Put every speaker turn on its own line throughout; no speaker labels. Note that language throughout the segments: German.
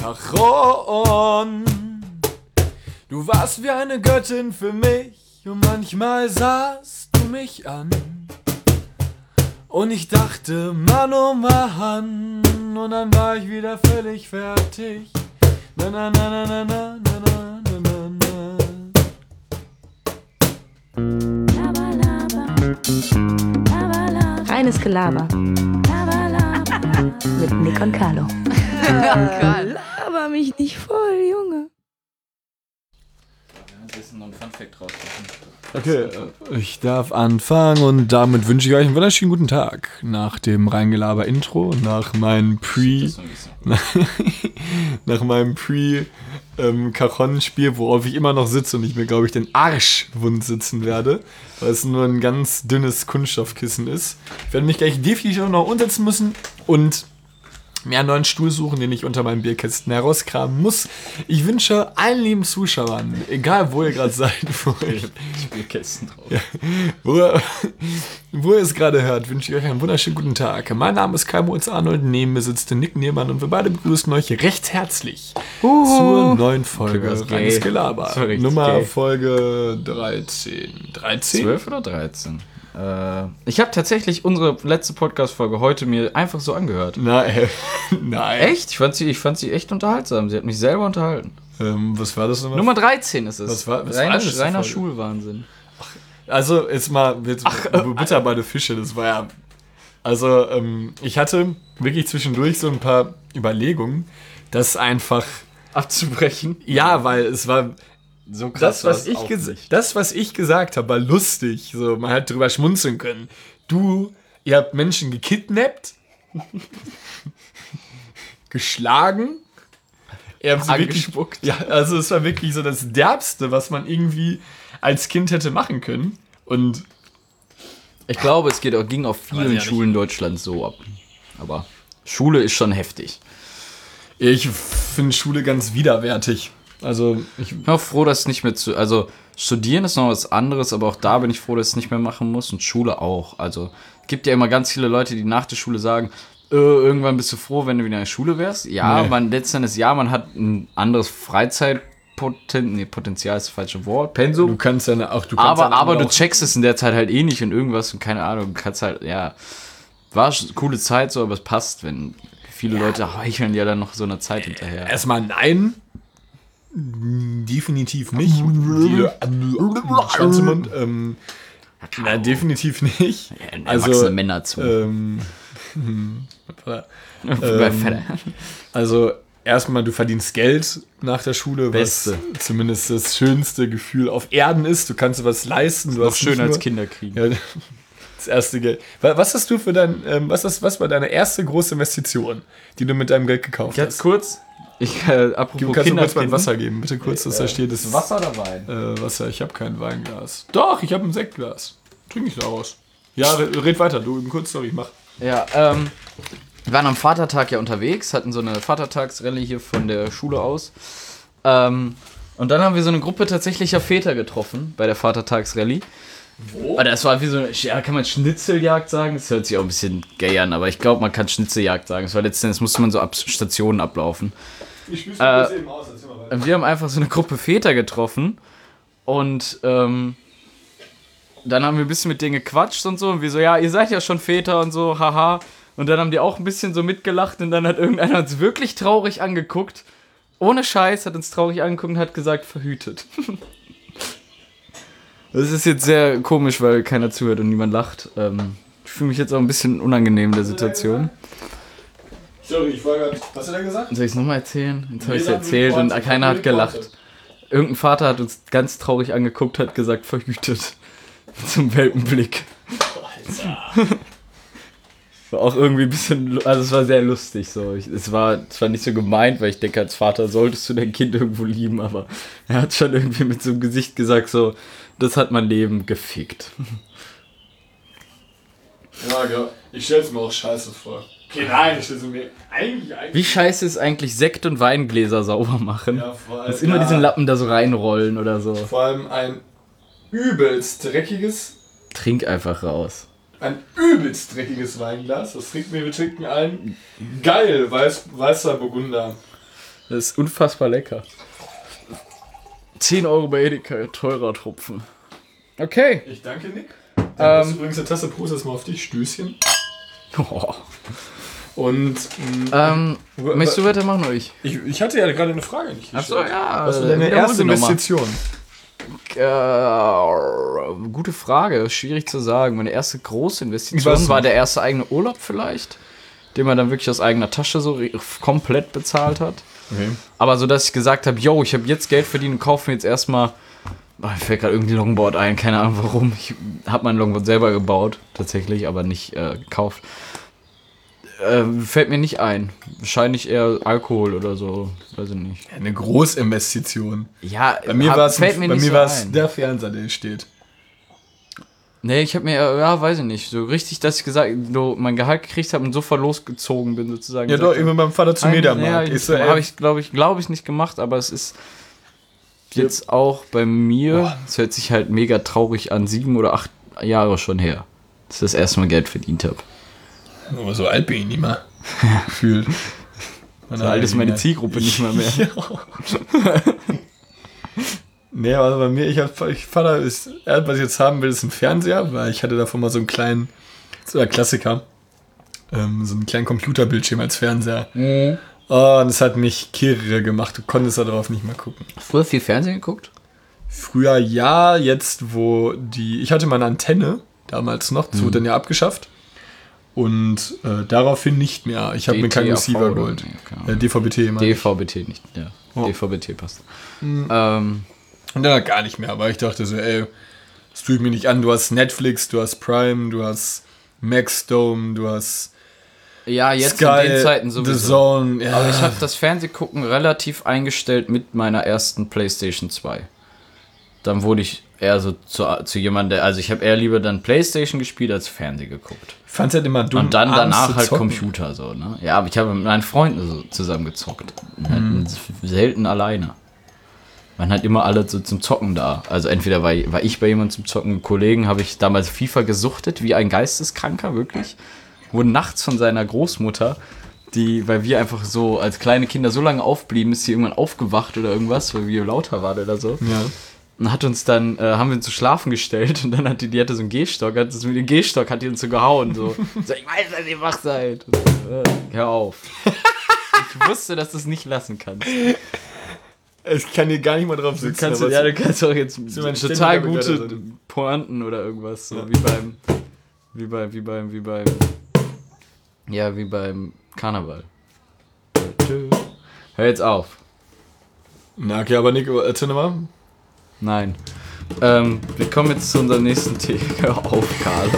Cajon. Du warst wie eine Göttin für mich und manchmal sahst du mich an. Und ich dachte, Mann, oh Mann, und dann war ich wieder völlig fertig. Na na na na na na na na na
na. Reines Gelaber. Mit Nick und Carlo. Laber mich nicht voll, Junge.
Wir müssen noch einen Funfact raussuchen.
Okay, ich darf anfangen und damit wünsche ich euch einen wunderschönen guten Tag. Nach dem Reingelaber-Intro, nach meinem Cajon-Spiel, worauf ich immer noch sitze und ich mir, glaube ich, den Arsch wund sitzen werde, weil es nur ein ganz dünnes Kunststoffkissen ist. Ich werde mich gleich definitiv noch umsetzen müssen und mir einen neuen Stuhl suchen, den ich unter meinem Bierkästen herauskramen muss. Ich wünsche allen lieben Zuschauern, egal wo ihr gerade seid,
Bierkästen drauf.
Ja, wo ihr es gerade hört, wünsche ich euch einen wunderschönen guten Tag. Mein Name ist Kai Moritz Arnold, neben mir sitzt der Nick Niermann und wir beide begrüßen euch recht herzlich zur neuen Folge Reines Gelaber. Nummer gay. Folge 13.
12 oder 13? Ich habe tatsächlich unsere letzte Podcast-Folge heute mir einfach so angehört.
Nein.
Echt? Ich fand sie echt unterhaltsam. Sie hat mich selber unterhalten.
Was war das nochmal?
Nummer 13 ist es.
Was war
reiner Schulwahnsinn.
Also, jetzt mal Butter bei den Fische. Das war ja... Also, ich hatte wirklich zwischendurch so ein paar Überlegungen, das einfach...
abzubrechen?
Ja, weil es war...
So krass
das, was ich gesagt habe, war lustig. So, man hat drüber schmunzeln können. Ihr habt Menschen gekidnappt, geschlagen, ihr habt sie
angespuckt.
Ja, also es war wirklich so das Derbste, was man irgendwie als Kind hätte machen können. Und
ich glaube, es ging auf vielen Schulen Deutschlands so ab. Aber Schule ist schon heftig.
Ich finde Schule ganz widerwärtig. Also ich
bin auch froh, dass es nicht mehr also studieren ist noch was anderes, aber auch da bin ich froh, dass ich es nicht mehr machen muss und Schule auch. Also es gibt ja immer ganz viele Leute, die nach der Schule sagen, irgendwann bist du froh, wenn du wieder in der Schule wärst. Ja, nee. Man hat ein anderes Potenzial ist das falsche Wort. Pensum.
Du kannst ja auch.
Aber du checkst es in der Zeit halt eh nicht und irgendwas und keine Ahnung. Du kannst halt, ja, war eine coole Zeit so, aber es passt, wenn viele Leute heucheln ja dann noch so eine Zeit hinterher.
Erstmal nein. Definitiv nicht. Schwanzmund. Nein, definitiv nicht.
Also Männer zu.
Also erstmal, du verdienst Geld nach der Schule, was zumindest das schönste Gefühl auf Erden ist. Du kannst was leisten.
Du hast schön als Kinder kriegen.
Ja, das erste Geld. Was hast du für was war deine erste große Investition, die du mit deinem Geld gekauft hast?
Jetzt kurz. Apropos
kannst du kurz mein Wasser geben, bitte kurz, dass da steht.
Das Wasser oder Wein?
Wasser, ich habe kein Weinglas. Doch, ich habe ein Sektglas. Trinke ich daraus. Ja, red weiter, du eben kurz, sorry, mach.
Ja, wir waren am Vatertag ja unterwegs, hatten so eine Vatertagsrallye hier von der Schule aus. Und dann haben wir so eine Gruppe tatsächlicher Väter getroffen bei der Vatertagsrallye. Wo? Das war wie so eine, ja, kann man Schnitzeljagd sagen? Das hört sich auch ein bisschen gay an, aber ich glaube, man kann Schnitzeljagd sagen. Das musste man so ab Stationen ablaufen. Wir haben einfach so eine Gruppe Väter getroffen und dann haben wir ein bisschen mit denen gequatscht und so und wir so, ja, ihr seid ja schon Väter und so, haha. Und dann haben die auch ein bisschen so mitgelacht und dann hat irgendeiner uns wirklich traurig angeguckt. Ohne Scheiß hat uns traurig angeguckt und hat gesagt, verhütet. Das ist jetzt sehr komisch, weil keiner zuhört und niemand lacht. Ich fühle mich jetzt auch ein bisschen unangenehm in der Situation.
Sorry, ich war gerade... Was hat er gesagt?
Soll ich es nochmal erzählen? Jetzt habe ich es erzählt und keiner hat gelacht. Irgendein Vater hat uns ganz traurig angeguckt, hat gesagt, verhütet. Zum Welpenblick. Alter. War auch irgendwie ein bisschen... Also es war sehr lustig so. Es war nicht so gemeint, weil ich denke, als Vater solltest du dein Kind irgendwo lieben, aber er hat schon irgendwie mit so einem Gesicht gesagt so... Das hat mein Leben gefickt.
Ja, ja. Ich stell's mir auch scheiße vor. Okay, nein, ich stell's mir eigentlich...
Wie scheiße ist eigentlich Sekt- und Weingläser sauber machen?
Ja, vor allem...
Dass immer diesen Lappen da so reinrollen oder so.
Vor allem ein übelst dreckiges...
Trink einfach raus.
Ein übelst dreckiges Weinglas. Das trinken wir trinken ein. Geil, weißer Burgunder.
Das ist unfassbar lecker. 10 € bei Edeka, teurer Tropfen. Okay.
Ich danke, Nick. Das ist übrigens eine Tasse Prost, das mal auf dich, Stößchen.
Oh.
Und
möchtest du weitermachen oder ich?
Ich hatte ja gerade eine Frage nicht gestellt.
Achso, ja.
Was war deine erste Investition?
Gute Frage, schwierig zu sagen. Meine erste große Investition war der erste eigene Urlaub vielleicht, den man dann wirklich aus eigener Tasche so komplett bezahlt hat.
Okay.
Aber so, dass ich gesagt habe, yo, ich habe jetzt Geld verdient und kaufe mir jetzt erstmal, mir fällt gerade irgendwie Longboard ein, keine Ahnung warum. Ich habe mein Longboard selber gebaut, tatsächlich, aber nicht gekauft. Fällt mir nicht ein. Wahrscheinlich eher Alkohol oder so, weiß ich nicht.
Eine Großinvestition.
Ja,
bei mir war es
ein.
Der Fernseher, der steht.
Nee, ich habe mir, weiß ich nicht, so richtig, dass ich mein Gehalt gekriegt habe und sofort losgezogen bin, sozusagen.
Ja, doch, irgendwann beim Vater zum Mediamarkt.
Ja, habe ich, glaube ich, nicht gemacht, aber es ist jetzt auch bei mir, es hört sich halt mega traurig an, 7 oder 8 Jahre schon her, dass ich das erste Mal Geld verdient habe.
Aber so alt bin ich nicht mehr. Gefühlt.
So alt ist meine Zielgruppe nicht mal mehr.
Ja. Nee, also bei mir, Vater ist, was ich jetzt haben will, ist ein Fernseher, weil ich hatte davon mal so einen kleinen, so ein Klassiker, so einen kleinen Computerbildschirm als Fernseher. Mhm. Oh, und das hat mich kirre gemacht, du konntest da drauf nicht mehr gucken.
Früher viel Fernsehen geguckt?
Früher ja, jetzt ich hatte mal eine Antenne, damals noch, das wurde dann ja abgeschafft. Und daraufhin nicht mehr. Ich habe mir keinen Receiver geholt. DVB-T, meine ich.
DVB-T nicht, ja. Oh. DVB-T passt.
Und dann gar nicht mehr. Aber ich dachte so, das tue ich mir nicht an. Du hast Netflix, du hast Prime, du hast Maxdome, du hast
ja, jetzt
Sky,
in den Zeiten sowieso.
The Zone. Ja.
Aber ich habe das Fernsehgucken relativ eingestellt mit meiner ersten PlayStation 2. Dann wurde ich eher so zu jemandem, also ich habe eher lieber dann PlayStation gespielt als Fernsehen geguckt.
Ich fand's halt immer dumm.
Und dann danach halt Computer so, ne? Ja, aber ich habe mit meinen Freunden so zusammen gezockt. Selten alleine. Man hat immer alle so zum Zocken da. Also entweder war ich bei jemandem zum Zocken, Kollegen, habe ich damals FIFA gesuchtet, wie ein Geisteskranker, wirklich. Wurde nachts von seiner Großmutter, weil wir einfach so als kleine Kinder so lange aufblieben, ist sie irgendwann aufgewacht oder irgendwas, weil wir lauter waren oder so. Ja. Und hat uns dann, haben wir uns zu schlafen gestellt und dann die hatte so einen Gehstock, mit dem Gehstock hat die uns so gehauen, so ich weiß, dass ihr wach seid. Hör auf. Ich wusste, dass du es nicht lassen kannst.
Ich kann hier gar nicht mal drauf sitzen.
Du kannst auch jetzt total gute Pointen oder irgendwas, so wie beim Karneval. Hör jetzt auf.
Na, okay, aber Nico, erzähl mal.
Nein. Wir kommen jetzt zu unserem nächsten Thema. Hör auf, Carlo.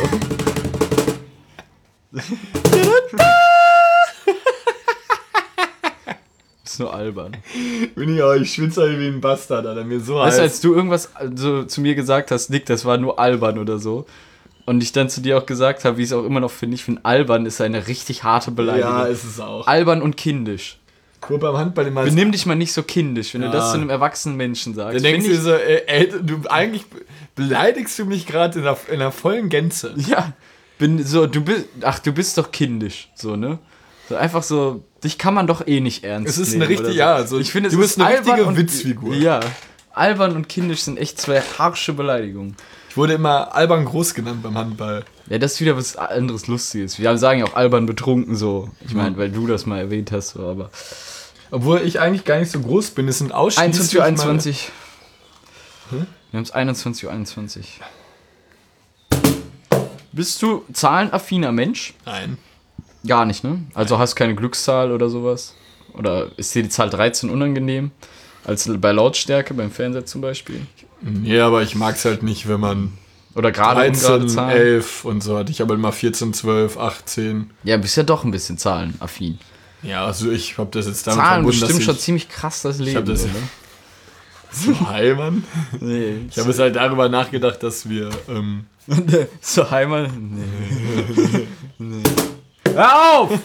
Ist nur albern.
Ich schwitze halt wie ein Bastard, Alter. Mir so
heiß. Weißt du, als du irgendwas so zu mir gesagt hast, Nick, das war nur albern oder so. Und ich dann zu dir auch gesagt habe, wie ich es auch immer noch finde, ich finde, albern ist eine richtig harte Beleidigung.
Ja, ist es auch.
Albern und kindisch.
Nur beim Handball immer.
Benimm dich mal nicht so kindisch, wenn du das zu einem erwachsenen Menschen sagst.
Dann denkst du so, eigentlich beleidigst du mich gerade in der vollen Gänze.
Ja, du bist doch kindisch, so, ne? So einfach so, dich kann man doch eh nicht ernst nehmen.
Es ist eine richtige,
so. Ich finde,
du bist eine richtige Witzfigur.
Ja, albern und kindisch sind echt zwei harsche Beleidigungen.
Ich wurde immer albern groß genannt beim Handball.
Ja, das ist wieder was anderes Lustiges. Wir sagen ja auch albern betrunken so. Ich meine, weil du das mal erwähnt hast, so, aber...
Obwohl ich eigentlich gar nicht so groß bin, es sind ausschließlich
21:21 Uhr. Wir haben es 21:21 Uhr. Bist du zahlenaffiner Mensch?
Nein.
Gar nicht, ne? Also hast keine Glückszahl oder sowas? Oder ist dir die Zahl 13 unangenehm? Als bei Lautstärke, beim Fernseher zum Beispiel?
Nee, aber ich mag es halt nicht, wenn man...
Oder gerade
13, 11 und so hatte ich aber immer 14, 12, 18.
Ja, bist ja doch ein bisschen zahlenaffin.
Ja, also ich habe das jetzt damit
Zahlen
verbunden,
bestimmt schon ziemlich krass das Leben.
Ich habe das so Heimann?
Nee.
Ich habe jetzt halt darüber nachgedacht, dass wir
so Heimann? Nee. Hör auf!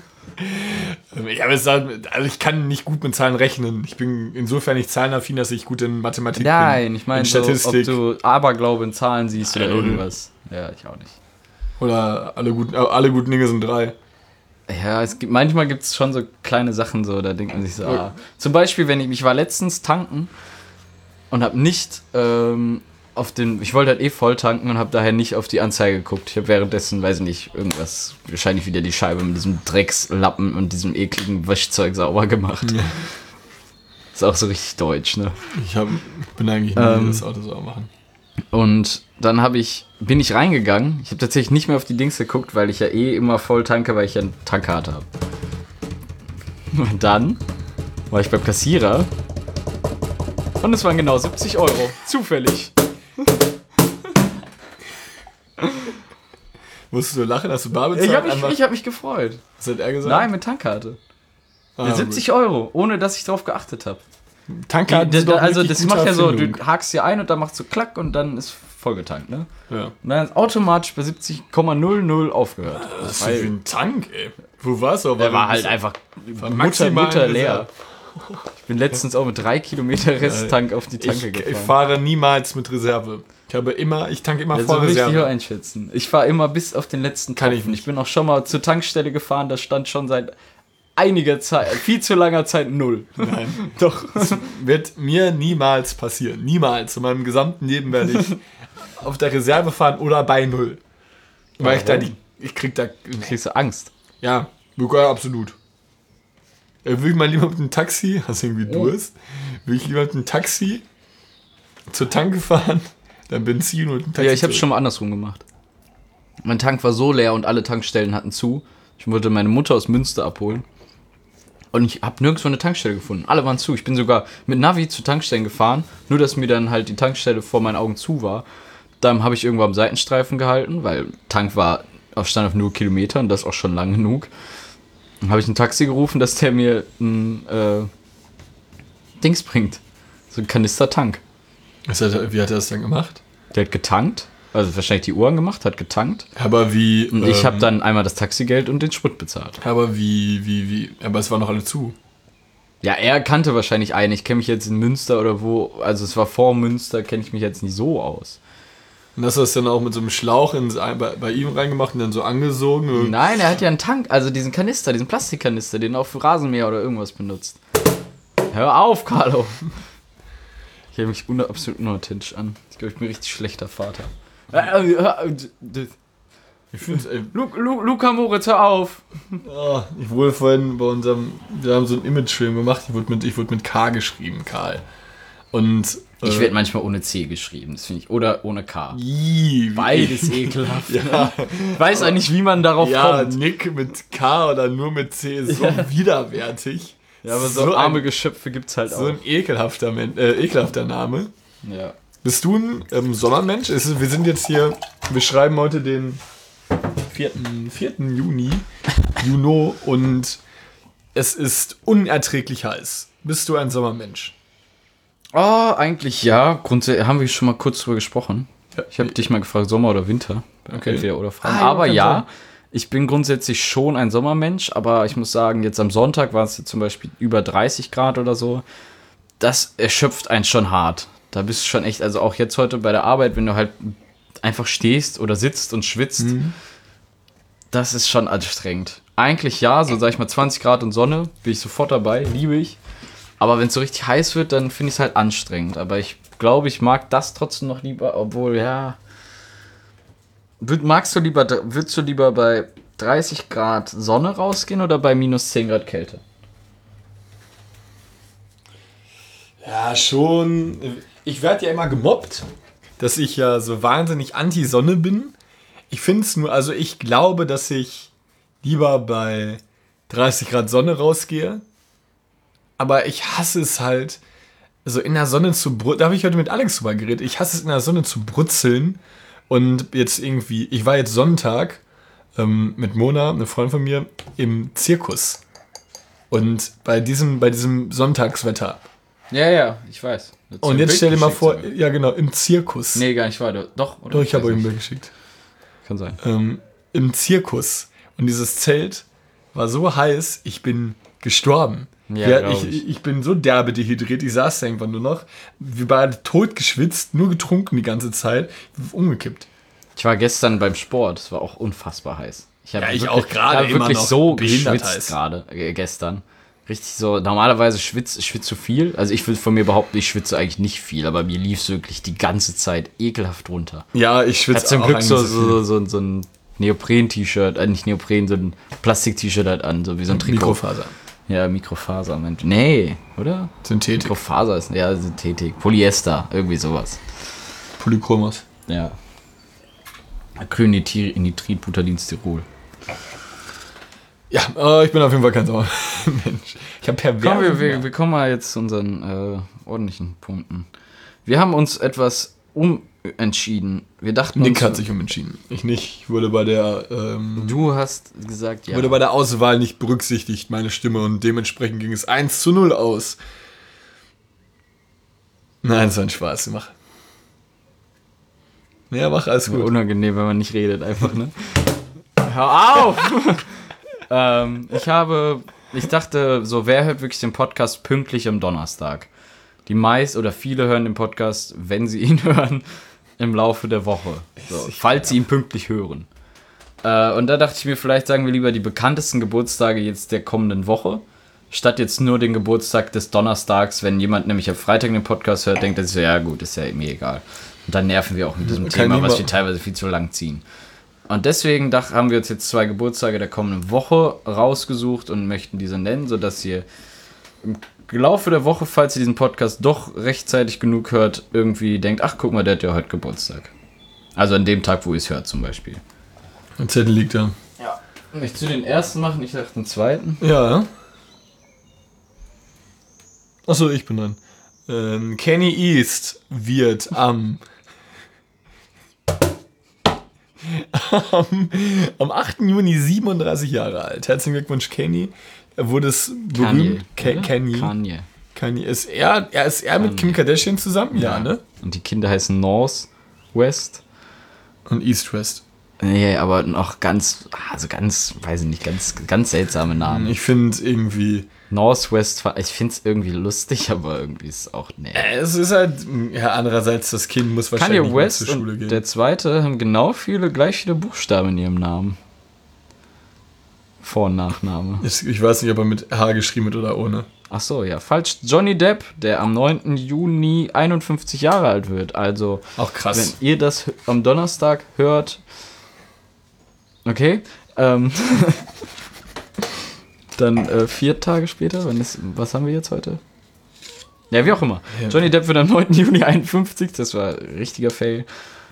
Ich kann nicht gut mit Zahlen rechnen. Ich bin insofern nicht zahlenaffin, dass ich gut in Mathematik bin.
Nein, ich meine,
Statistik.
So, ob du Aberglaube in Zahlen siehst oder irgendwas. Ja, ich auch nicht.
Oder alle guten Dinge sind 3.
Ja, manchmal gibt es schon so kleine Sachen, so, da denkt man sich so, Zum Beispiel, ich war letztens tanken und habe nicht ich wollte halt voll tanken und habe daher nicht auf die Anzeige geguckt. Ich habe währenddessen, weiß ich nicht, irgendwas, wahrscheinlich wieder die Scheibe mit diesem Dreckslappen und diesem ekligen Waschzeug sauber gemacht. Ja. Ist auch so richtig deutsch, ne?
Ich bin eigentlich nie das Auto sauber machen.
Und dann bin ich reingegangen. Ich habe tatsächlich nicht mehr auf die Dings geguckt, weil ich ja immer voll tanke, weil ich ja eine Tankkarte habe. Und dann war ich beim Kassierer und es waren genau 70 €. Zufällig.
Musstest du lachen, hast du bar bezahlt?
Ich hab mich gefreut.
Was hat er gesagt?
Nein, mit Tankkarte. Mit 70 €, ohne dass ich drauf geachtet habe.
Tankkarte
also das macht ja so, du hakst hier ein und dann machst du klack und dann ist vollgetankt, ne? Ja. Und dann ist automatisch bei 70,00 aufgehört.
Das ist für ein Tank, ey. Wo war's aber?
Der war halt einfach Mutter leer. Ich bin letztens auch mit 3 Kilometer Resttank auf die Tanke gefahren.
Ich fahre niemals mit Reserve. Ich tanke immer voll Reserve.
Ich will einschätzen. Ich fahre immer bis auf den letzten Tropfen. Ich bin auch schon mal zur Tankstelle gefahren, da stand schon seit einiger Zeit, viel zu langer Zeit 0.
Nein. Doch. Das wird mir niemals passieren. Niemals. In meinem gesamten Leben werde ich auf der Reserve fahren oder bei 0. Weil ich krieg da...
Kriegst du Angst?
Ja, absolut. Würde ich mal lieber mit einem Taxi, hast du irgendwie Durst, würde ich lieber mit einem Taxi zur Tanke fahren, dann Benzin und ein Taxi.
Ja, ich habe es schon mal andersrum gemacht. Mein Tank war so leer und alle Tankstellen hatten zu. Ich wollte meine Mutter aus Münster abholen. Und ich habe nirgendwo eine Tankstelle gefunden. Alle waren zu. Ich bin sogar mit Navi zu Tankstellen gefahren, nur dass mir dann halt die Tankstelle vor meinen Augen zu war. Dann habe ich irgendwo am Seitenstreifen gehalten, weil Tank stand auf 0 Kilometer und das auch schon lang genug. Dann habe ich ein Taxi gerufen, dass der mir ein Dings bringt. So ein Kanister Tank.
Wie hat er das dann gemacht?
Der hat getankt. Also wahrscheinlich die Uhren gemacht, hat getankt.
Aber wie...
Und ich habe dann einmal das Taxigeld und den Sprit bezahlt.
Aber wie... Aber es waren noch alle zu.
Ja, er kannte wahrscheinlich einen. Ich kenne mich jetzt in Münster oder wo... Also es war vor Münster, kenne ich mich jetzt nicht so aus.
Und hast du das dann auch mit so einem Schlauch bei ihm reingemacht und dann so angesogen?
Nein, er hat ja einen Tank, also diesen Kanister, diesen Plastikkanister, den er auch für Rasenmäher oder irgendwas benutzt. Hör auf, Carlo. Ich höre mich absolut unauthentisch an. Ich glaube, ich bin ein richtig schlechter Vater. Ich finde Luca Moritz, hör auf.
Oh, ich wurde vorhin wir haben so einen Image-Film gemacht, ich wurde mit K geschrieben, Karl. Und
ich werde manchmal ohne C geschrieben, das finde ich, oder ohne K.
Beides
ekelhaft. Ja. Ich weiß eigentlich, wie man darauf kommt.
Ja, Nick mit K oder nur mit C ist so widerwärtig.
Ja, aber so arme Geschöpfe gibt's halt auch.
So ein ekelhafter Name.
Ja.
Bist du ein Sommermensch? Wir sind jetzt hier, wir schreiben heute den 4. Juni, und es ist unerträglich heiß. Bist du ein Sommermensch?
Oh, eigentlich ja. Grundsätzlich haben wir schon mal kurz drüber gesprochen. Ja. Ich habe dich mal gefragt, Sommer oder Winter.
Okay.
Entweder oder Fragen. Aber ja, ich bin grundsätzlich schon ein Sommermensch, aber ich muss sagen, jetzt am Sonntag war es jetzt zum Beispiel über 30 Grad oder so. Das erschöpft einen schon hart. Da bist du schon echt, also auch jetzt heute bei der Arbeit, wenn du halt einfach stehst oder sitzt und schwitzt, das ist schon anstrengend. Eigentlich ja, so sag ich mal 20 Grad und Sonne, bin ich sofort dabei, liebe ich. Aber wenn es so richtig heiß wird, dann finde ich es halt anstrengend. Aber ich glaube, ich mag das trotzdem noch lieber, obwohl, ja... Würdest du lieber bei 30 Grad Sonne rausgehen oder bei minus 10 Grad Kälte?
Ja, schon. Ich werde ja immer gemobbt, dass ich ja so wahnsinnig anti-Sonne bin. Ich finde es nur, also ich glaube, dass ich lieber bei 30 Grad Sonne rausgehe. Aber ich hasse es halt, so in der Sonne zu brutzeln. Da habe ich heute mit Alex drüber geredet. Ich hasse es in der Sonne zu brutzeln. Und jetzt irgendwie, ich war jetzt Sonntag mit Mona, eine Freundin von mir, im Zirkus. Und bei diesem Sonntagswetter.
Ja, ich weiß.
Und jetzt stell dir mal vor, ja genau, im Zirkus.
Nee, gar nicht wahr. Doch, oder?
Doch, ich habe euch ein Bild geschickt.
Kann sein.
Im Zirkus. Und dieses Zelt war so heiß, ich bin gestorben. Ja, ich bin so derbe dehydriert, ich saß da irgendwann nur noch. Wir waren tot geschwitzt, nur getrunken die ganze Zeit, umgekippt.
Ich war gestern beim Sport, es war auch unfassbar heiß. Ich habe
ich auch gerade immer
wirklich
noch
so
behindert
geschwitzt
heiß.
gerade, gestern. Richtig so, normalerweise ich schwitze zu viel. Also ich will von mir behaupten, ich schwitze eigentlich nicht viel, aber mir lief es wirklich die ganze Zeit ekelhaft runter.
Ja, ich
Ich
schwitze
hatte zum
auch
Glück
eigentlich
so ein Neopren-T-Shirt, nicht Neopren, so ein Plastik-T-Shirt halt an, so wie so ein Trikot.
Mikrofaser.
Ja, Mikrofaser, Mensch. Nee, oder?
Synthetik.
Mikrofaser ist, ja, Synthetik. Polyester, irgendwie sowas.
Polychromos.
Ja. Acrylnitrit-Butadinsterol.
Ja, ich bin auf jeden Fall kein Sauermensch. Ich habe
Komm,
pervers.
wir kommen mal jetzt zu unseren ordentlichen Punkten. Wir haben uns etwas umentschieden. Wir dachten
Nick
uns,
hat sich umentschieden. Ich nicht. Ich wurde bei der
du hast gesagt, ja.
wurde bei der Auswahl nicht berücksichtigt, meine Stimme, und dementsprechend ging es 1:0 aus. Nein, das war ein Spaß. Mach. Ja, mach, alles gut.
Unangenehm, wenn man nicht redet, einfach, ne? Hör auf! Ich dachte, so, wer hört wirklich den Podcast pünktlich am Donnerstag? Viele hören den Podcast, wenn sie ihn hören, im Laufe der Woche. So, falls sie ihn pünktlich hören. Und da dachte ich mir, vielleicht sagen wir lieber die bekanntesten Geburtstage jetzt der kommenden Woche, statt jetzt nur den Geburtstag des Donnerstags. Wenn jemand nämlich am Freitag den Podcast hört, denkt er sich so, ja gut, ist ja mir egal. Und dann nerven wir auch mit diesem Thema, was wir teilweise viel zu lang ziehen. Und deswegen haben wir uns jetzt 2 Geburtstage der kommenden Woche rausgesucht und möchten diese nennen, sodass ihr im Laufe der Woche, falls ihr diesen Podcast doch rechtzeitig genug hört, irgendwie denkt, ach guck mal, der hat ja heute Geburtstag. Also an dem Tag, wo ihr es hört zum Beispiel.
Ein Zettel liegt da.
Ja. Möchtest du den ersten machen? Ich dachte den zweiten.
Ja. Achso, ich bin dran. Kenny East wird am 8. Juni 37 Jahre alt. Herzlichen Glückwunsch, Kenny. Er wurde es berühmt. Kanye. Ist er mit Kim Kardashian zusammen? Ja, ne?
Und die Kinder heißen North, West.
Und East West.
Nee, aber noch ganz seltsame Namen.
Ich finde irgendwie.
Northwest, ich finde es irgendwie lustig, aber irgendwie ist es auch, nee.
Es ist halt, ja, andererseits, das Kind muss wahrscheinlich
Kanye
nicht
West
zur Schule gehen.
Und der zweite haben gleich viele Buchstaben in ihrem Namen. Vor- und Nachname.
Ich weiß nicht, ob er mit H geschrieben wird oder ohne.
Ach so, ja, falsch. Johnny Depp, der am 9. Juni 51 Jahre alt wird. Also,
auch krass.
Wenn ihr das am Donnerstag hört, okay, dann 4 Tage später, was haben wir jetzt heute? Ja, wie auch immer. Ja. Johnny Depp wird am 9. Juni 51, das war ein richtiger Fail.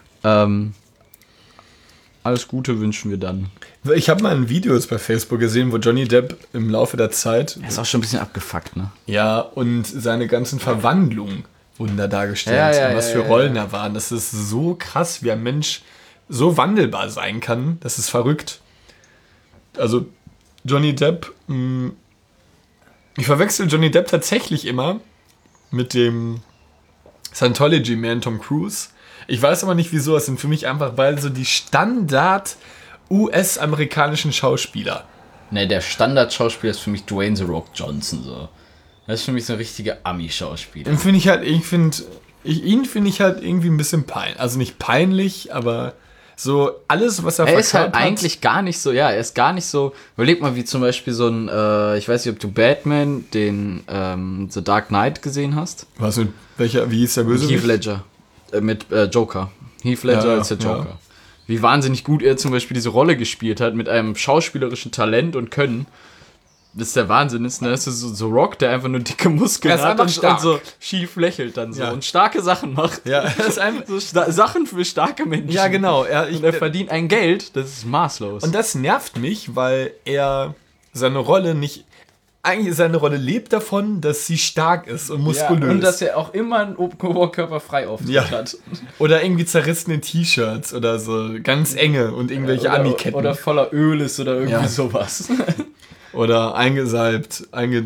Alles Gute wünschen wir dann.
Ich habe mal ein Video jetzt bei Facebook gesehen, wo Johnny Depp im Laufe der Zeit...
Er ist auch schon ein bisschen abgefuckt, ne?
Ja, und seine ganzen Verwandlungen wurden da dargestellt.
Ja,
und was für Rollen da waren. Das ist so krass, wie ein Mensch so wandelbar sein kann. Das ist verrückt. Also... Johnny Depp, ich verwechsel Johnny Depp tatsächlich immer mit dem Scientology-Man Tom Cruise. Ich weiß aber nicht wieso, es sind für mich einfach beide so die Standard US-amerikanischen Schauspieler.
Ne, der Standard-Schauspieler ist für mich Dwayne The Rock Johnson, so. Das ist für mich so ein richtiger Ami-Schauspieler.
Ihn finde ich halt irgendwie ein bisschen peinlich. Also nicht peinlich, aber... So, alles, was er
ist halt eigentlich gar nicht so, er ist gar nicht so, überleg mal, wie zum Beispiel so ein, ich weiß nicht, ob du Batman, den The Dark Knight gesehen hast.
Wie hieß der Bösewicht?
Heath Ledger, mit Joker. Heath Ledger als der Joker. Ja. Wie wahnsinnig gut er zum Beispiel diese Rolle gespielt hat, mit einem schauspielerischen Talent und Können. Das ist der Wahnsinn, ist, ne? Das ist so Rock, der einfach nur dicke Muskeln hat und so schief lächelt dann so und starke Sachen macht.
Ja, das ist einfach
so Sachen für starke Menschen.
Ja, genau.
Und er verdient ein Geld, das ist maßlos.
Und das nervt mich, weil er seine Rolle nicht... Eigentlich seine Rolle lebt davon, dass sie stark ist und muskulös.
Ja, und dass er auch immer einen Oberkörper frei auftritt hat.
Oder irgendwie zerrissene T-Shirts oder so, ganz enge und irgendwelche Ami-Ketten.
Oder voller Öl ist oder irgendwie sowas.
Oder eingesalbt,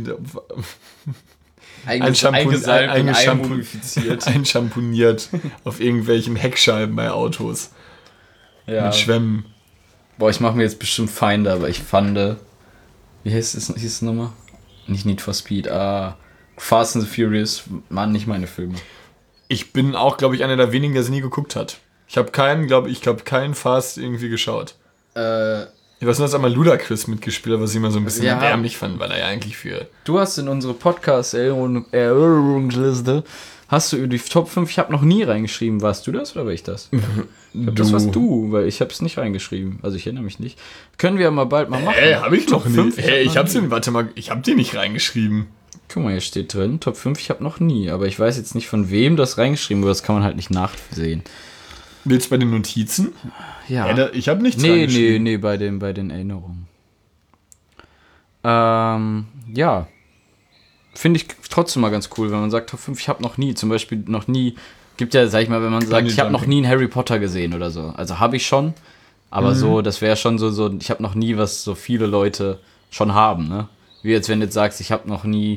einschamponiert auf irgendwelchen Heckscheiben bei Autos.
Ja.
Mit Schwämmen.
Boah, ich mache mir jetzt bestimmt Feinde, aber ich fand, wie hieß es nochmal? Nicht Need for Speed, Fast and the Furious waren nicht meine Filme.
Ich bin auch, glaube ich, einer der wenigen, der es nie geguckt hat. Ich habe keinen Fast irgendwie geschaut. Ich weiß nur, dass einmal Ludacris mitgespielt hat, was ich immer so ein bisschen
Ja.
erbärmlich fand, weil er ja eigentlich für...
Du hast in unsere Podcast-Erinnerungsliste, hast du über die Top 5, ich habe noch nie reingeschrieben. Warst du das oder war ich das? Ich glaub, das warst du, weil ich habe es nicht reingeschrieben. Also ich erinnere mich nicht. Können wir mal bald mal machen.
hab ich
Top
noch nie.
5,
Ich hab's den, warte mal, ich hab den nicht reingeschrieben.
Guck mal, hier steht drin, Top 5, ich habe noch nie. Aber ich weiß jetzt nicht, von wem das reingeschrieben wurde. Das kann man halt nicht nachsehen.
Willst du bei den Notizen?
Ja.
Ich habe nichts
Nee,
reingeschrieben.
bei den Erinnerungen. Ja. Finde ich trotzdem mal ganz cool, wenn man sagt Top 5, ich habe noch nie. Zum Beispiel noch nie, gibt ja, sag ich mal, wenn man sagt, ich habe noch nie einen Harry Potter gesehen oder so. Also habe ich schon, aber so, das wäre schon so, ich habe noch nie, was so viele Leute schon haben, ne? Wie jetzt, wenn du jetzt sagst, ich habe noch nie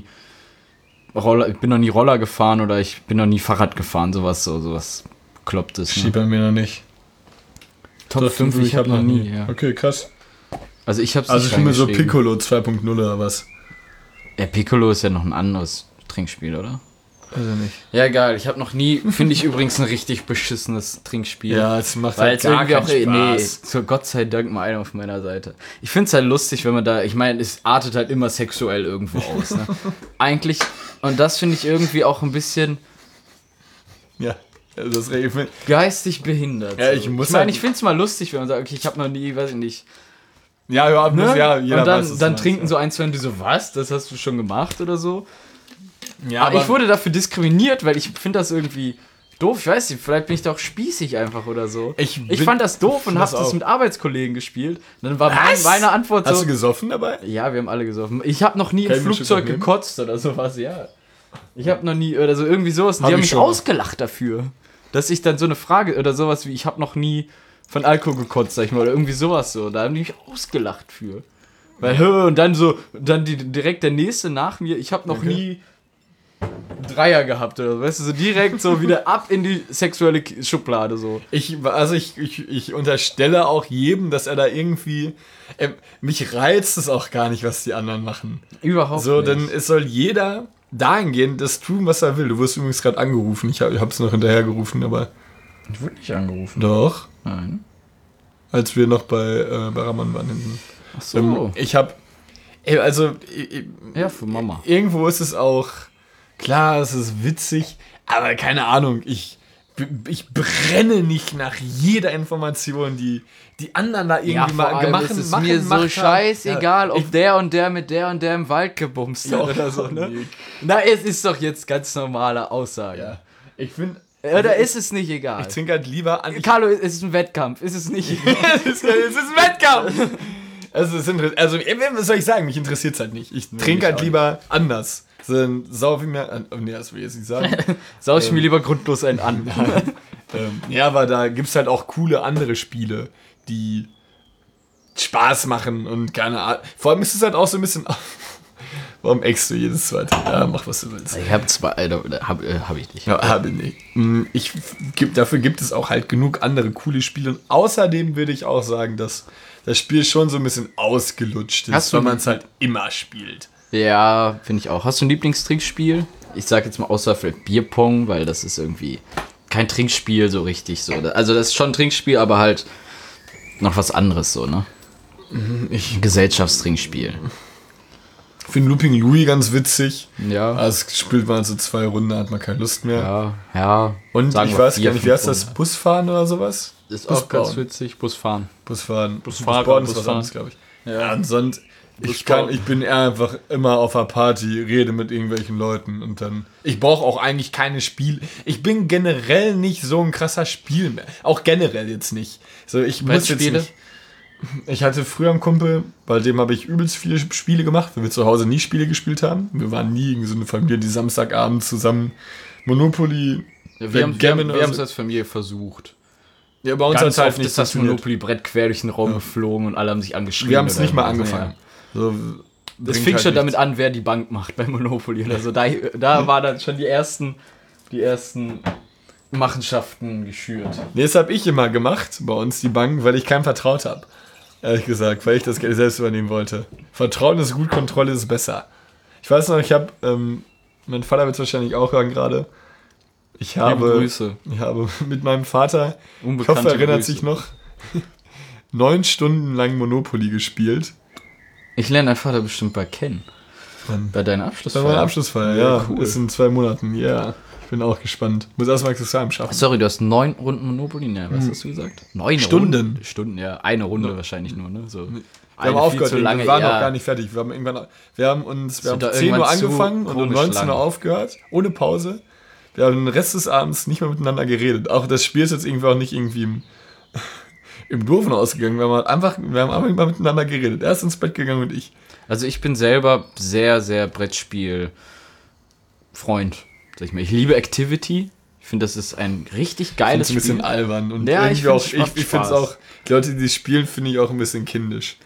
ich bin noch nie Roller gefahren oder ich bin noch nie Fahrrad gefahren, sowas Beklopptes.
Steht
Ne?
bei mir noch nicht.
Top 5, ich habe noch nie, ja.
Okay, krass.
Also ich habe es
Also
nicht
schon mal so
reingeschrieben.
Piccolo 2.0 oder was?
Ja, Piccolo ist ja noch ein anderes Trinkspiel, oder?
Also nicht.
Ja, egal. Ich habe noch nie, finde ich übrigens ein richtig beschissenes Trinkspiel.
Ja, es macht
Weil
halt
es
gar
irgendwie
keinen
auch,
Spaß.
so Gott sei Dank mal einer auf meiner Seite. Ich finde es halt lustig, wenn man da, ich meine, es artet halt immer sexuell irgendwo aus, ne? Eigentlich, und das finde ich irgendwie auch ein bisschen
Ja, also das regt
geistig behindert.
Ja,
so.
ich muss
meine,
halt-
ich finde es mal lustig, wenn man sagt, okay, ich habe noch nie, weiß ich nicht,
Ja, ja,
ne?
ja, jeder
und
weiß, was
dann
du
trinken
meinst,
so ein, zwei und die so, was? Das hast du schon gemacht oder so?
ja,
Aber ich wurde dafür diskriminiert, weil ich finde das irgendwie doof. Ich weiß nicht, vielleicht bin ich doch spießig einfach oder so. Ich fand das doof und
das
habe das
auch.
mit Arbeitskollegen gespielt. Und dann war
Was?
meine Antwort
Hast
so,
du gesoffen dabei?
ja, wir haben alle gesoffen. Ich habe noch nie
Kann
im
ich mir
Flugzeug
schon nehmen?
gekotzt oder sowas, ja. Ich habe noch nie, oder so irgendwie sowas. Und
Hab
die haben
ich
mich
schon mal.
ausgelacht dafür. Dass ich dann so eine Frage, oder sowas wie, ich habe noch nie von Alkohol gekotzt, sag ich mal, oder irgendwie sowas so. Da haben die mich ausgelacht für. Weil, und dann so, direkt der nächste nach mir, ich habe noch nie Dreier gehabt oder so, weißt du, so direkt so wieder ab in die sexuelle Schublade so.
Ich unterstelle auch jedem, dass er da irgendwie... mich reizt es auch gar nicht, was die anderen machen.
Überhaupt
So,
nicht.
denn es soll jeder dahingehend das tun, was er will. Du wirst übrigens gerade angerufen. Ich hab's noch hinterher gerufen, aber...
Ich wurde nicht angerufen.
Doch.
Nein.
Als wir noch bei Ramon waren hinten.
Ach so.
Ich hab... Also...
Ja, für Mama.
Irgendwo ist es auch... Klar, es ist witzig, aber keine Ahnung, ich brenne nicht nach jeder Information, die anderen da irgendwie mal gemacht haben.
ist es mir so scheißegal, ob der und der mit der und der im Wald gebumst hat oder so, ne? Na, es ist doch jetzt ganz normale Aussage.
Ja. Ich finde...
Oder ist es nicht egal?
Ich trinke halt lieber an...
Carlo, es ist ein Wettkampf, ist es nicht?
es ist ein Wettkampf! Also, was soll ich sagen? Mich interessiert es halt nicht. Ich trinke halt lieber anders. So ein Sau wie mir... nee, das will ich jetzt nicht sagen.
Sau ich mir lieber grundlos einen an.
Ja, aber da gibt es halt auch coole andere Spiele, die Spaß machen und keine Ahnung. Vor allem ist es halt auch so ein bisschen... Warum eckst du jedes zweite? Ja, mach, was du willst.
Ich habe zwei, hab ich nicht.
Ja, habe ich nicht. Dafür gibt es auch halt genug andere coole Spiele. Und außerdem würde ich auch sagen, dass das Spiel schon so ein bisschen ausgelutscht ist, weil man es halt immer spielt.
Ja, finde ich auch. Hast du ein Lieblingstrinkspiel? Ich sag jetzt mal außer vielleicht Bierpong, weil das ist irgendwie kein Trinkspiel so richtig so. Also das ist schon ein Trinkspiel, aber halt noch was anderes so, ne? Ein Gesellschaftstrinkspiel.
Ich finde Looping Louis ganz witzig.
Ja.
Also spielt man so 2 Runden, hat man keine Lust mehr.
Ja.
Und
Sagen
ich
wir
weiß
4,
gar nicht, wie heißt
5
das? Busfahren oder sowas?
Ist
Bus
auch ganz
bauen.
witzig. Busfahren.
Busfahren.
Busfahren,
Busbauen ist was
Busfahren.
anderes, glaube ich.
Ja.
Und sonst, ich bin eher einfach immer auf einer Party, rede mit irgendwelchen Leuten und dann. Ich brauche auch eigentlich keine Spiele. Ich bin generell nicht so ein krasser Spiel mehr. Auch generell jetzt nicht. So, ich muss jetzt
Brettspiele?
nicht. Ich hatte früher einen Kumpel, bei dem habe ich übelst viele Spiele gemacht, weil wir zu Hause nie Spiele gespielt haben. Wir waren nie irgendwie so eine Familie, die Samstagabend zusammen Monopoly.
Ja, wir haben
Backgammon oder
es
so.
als Familie versucht.
Ja, bei uns
Ganz
hat
oft ist das Monopoly-Brett quer durch den Raum geflogen und alle haben sich angeschrien.
Wir haben es
oder
nicht mal
so.
angefangen. So,
Das
bringt
fing
halt
schon
nichts.
damit an, wer die Bank macht bei Monopoly oder so. Da war dann schon die ersten Machenschaften geschürt.
Nee, das habe ich immer gemacht, bei uns die Bank, weil ich keinem vertraut habe. Ehrlich gesagt, weil ich das Geld selbst übernehmen wollte. Vertrauen ist gut, Kontrolle ist besser. Ich weiß noch, ich habe, mein Vater wird es wahrscheinlich auch hören gerade. Ich habe
Grüße.
mit meinem Vater, ich
Unbekannte
hoffe, er erinnert
Grüße.
sich noch, 9 Stunden lang Monopoly gespielt.
Ich lerne deinen Vater bestimmt bald kennen.
Wann?
Bei deiner
Bei
Abschlussfeier.
meiner Abschlussfeier, ja.
Cool.
Ist in 2 Monaten, ja. Ich bin auch gespannt. Muss erstmal Examen schaffen.
Sorry, du hast 9 Runden Monopoly? Ne, was hast du gesagt? 9
Stunden.
Runden? Stunden, ja. Eine Runde wahrscheinlich nur, ne? So.
Wir haben aufgehört, wir waren
ja.
noch gar nicht fertig. Wir haben um
da
10 Uhr
irgendwann zu
angefangen und um
komisch
19 Uhr
lang.
aufgehört, ohne Pause. Wir haben den Rest des Abends nicht mehr miteinander geredet. Auch das Spiel ist jetzt irgendwie auch nicht irgendwie im Doofen ausgegangen. Wir haben einfach mal miteinander geredet. Er ist ins Bett gegangen und ich.
Also ich bin selber sehr, sehr Brettspiel-Freund, sag ich mal. Ich liebe Activity. Ich finde, das ist ein richtig geiles
Ein bisschen
Spiel.
albern. Und
Ja,
irgendwie auch, ich
macht
finde es
Spaß.
auch, die Leute, die spielen, finde ich auch ein bisschen kindisch.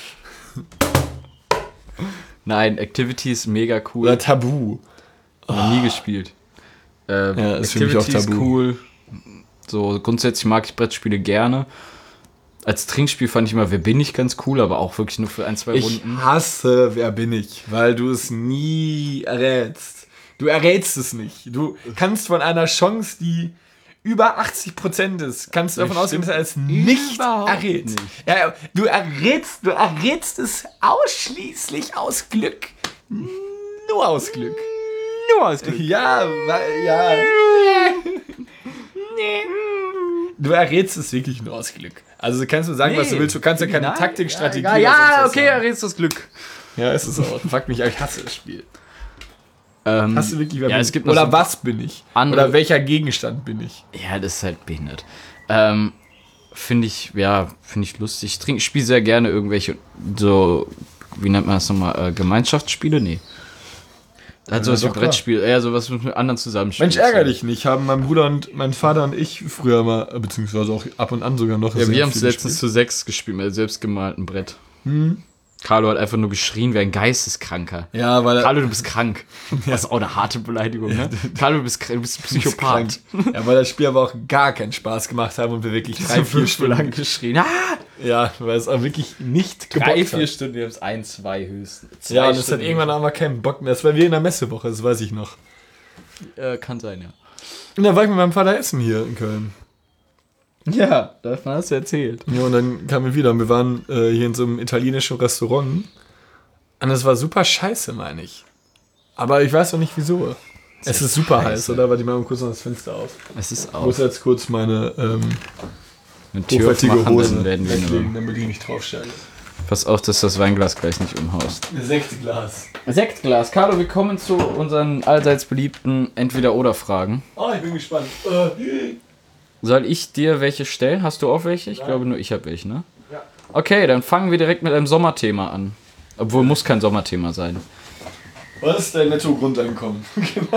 Nein, Activity ist mega cool.
Oder Tabu.
Noch nie gespielt.
Ja, ist für mich auch
Ist
Tabu.
cool. So, grundsätzlich mag ich Brettspiele gerne. Als Trinkspiel fand ich immer Wer bin ich ganz cool, aber auch wirklich nur für 1-2
Ich
Runden.
hasse Wer bin ich, weil du es nie errätst. Du errätst es nicht. Du kannst von einer Chance, die über 80% ist, kannst du davon ausgehen, dass er es nicht
Überhaupt
errät.
nicht.
Ja, du errätst es ausschließlich aus Glück. Nur aus Glück.
Nur als
Ja, ja. Du errätst es wirklich nur aus Glück. Also kannst du sagen, was du willst. Du kannst ja keine Taktik, Strategie oder sonst
Ja,
was
okay,
sagen.
errätst das Glück.
Ja, ist es auch. Fuck mich, aber ich hasse das Spiel. Hast du wirklich Wer bin
es
ich?
gibt noch
Oder
so
was bin ich?
andere-
Oder welcher Gegenstand bin ich?
Ja, das ist halt behindert. Finde ich lustig. Ich spiele sehr gerne irgendwelche so, wie nennt man das nochmal, Gemeinschaftsspiele? Nee. Also
Ja,
so
doch, klar.
Brettspiel, eher sowas mit anderen zusammenspielen.
Mensch, ärger dich nicht. Haben mein Bruder und mein Vater und ich früher mal, beziehungsweise auch ab und an sogar noch.
Ja,
sehr
wir haben es
viel
letztens zu 6 gespielt, mit einem selbstgemalten Brett. Carlo hat einfach nur geschrien wie ein Geisteskranker.
Ja, weil er
Carlo, du bist krank. Das ist auch eine harte Beleidigung, ne? Carlo, du bist Psychopath.
Ja, weil das Spiel aber auch gar keinen Spaß gemacht haben und wir wirklich 3-4 Stunden
lang geschrien. Ah!
Ja, weil es auch wirklich nicht
3-4
hat.
Stunden, wir haben es 1-2 höchstens.
Ja, und es hat irgendwann aber keinen Bock mehr. Das war wie in der Messewoche, das weiß ich noch.
Kann sein, ja.
Und dann war ich mit meinem Vater essen hier in Köln.
Ja, davon hast du erzählt.
Ja, und dann kamen wir wieder und wir waren hier in so einem italienischen Restaurant. Und es war super scheiße, meine ich. Aber ich weiß noch nicht wieso. Es ist super
scheiße.
heiß, oder? Warte, ich mache mal kurz noch das Fenster auf.
Es ist
Ich
auch.
muss jetzt kurz meine
Eine Tür
hochwertige
aufmachen,
Hose
dann werden wir
weglegen,
nur.
damit ich nicht draufsteige.
Pass auf, dass das Weinglas gleich nicht umhaust.
Ein Sektglas.
Sektglas. Carlo, wir kommen zu unseren allseits beliebten Entweder-Oder-Fragen.
Oh, ich bin gespannt.
Soll ich dir welche stellen? Hast du auch welche? Ich glaube nur ich habe welche, ne? Ja. Okay, dann fangen wir direkt mit einem Sommerthema an. Obwohl, muss kein Sommerthema sein.
Was ist dein Netto-Grundeinkommen?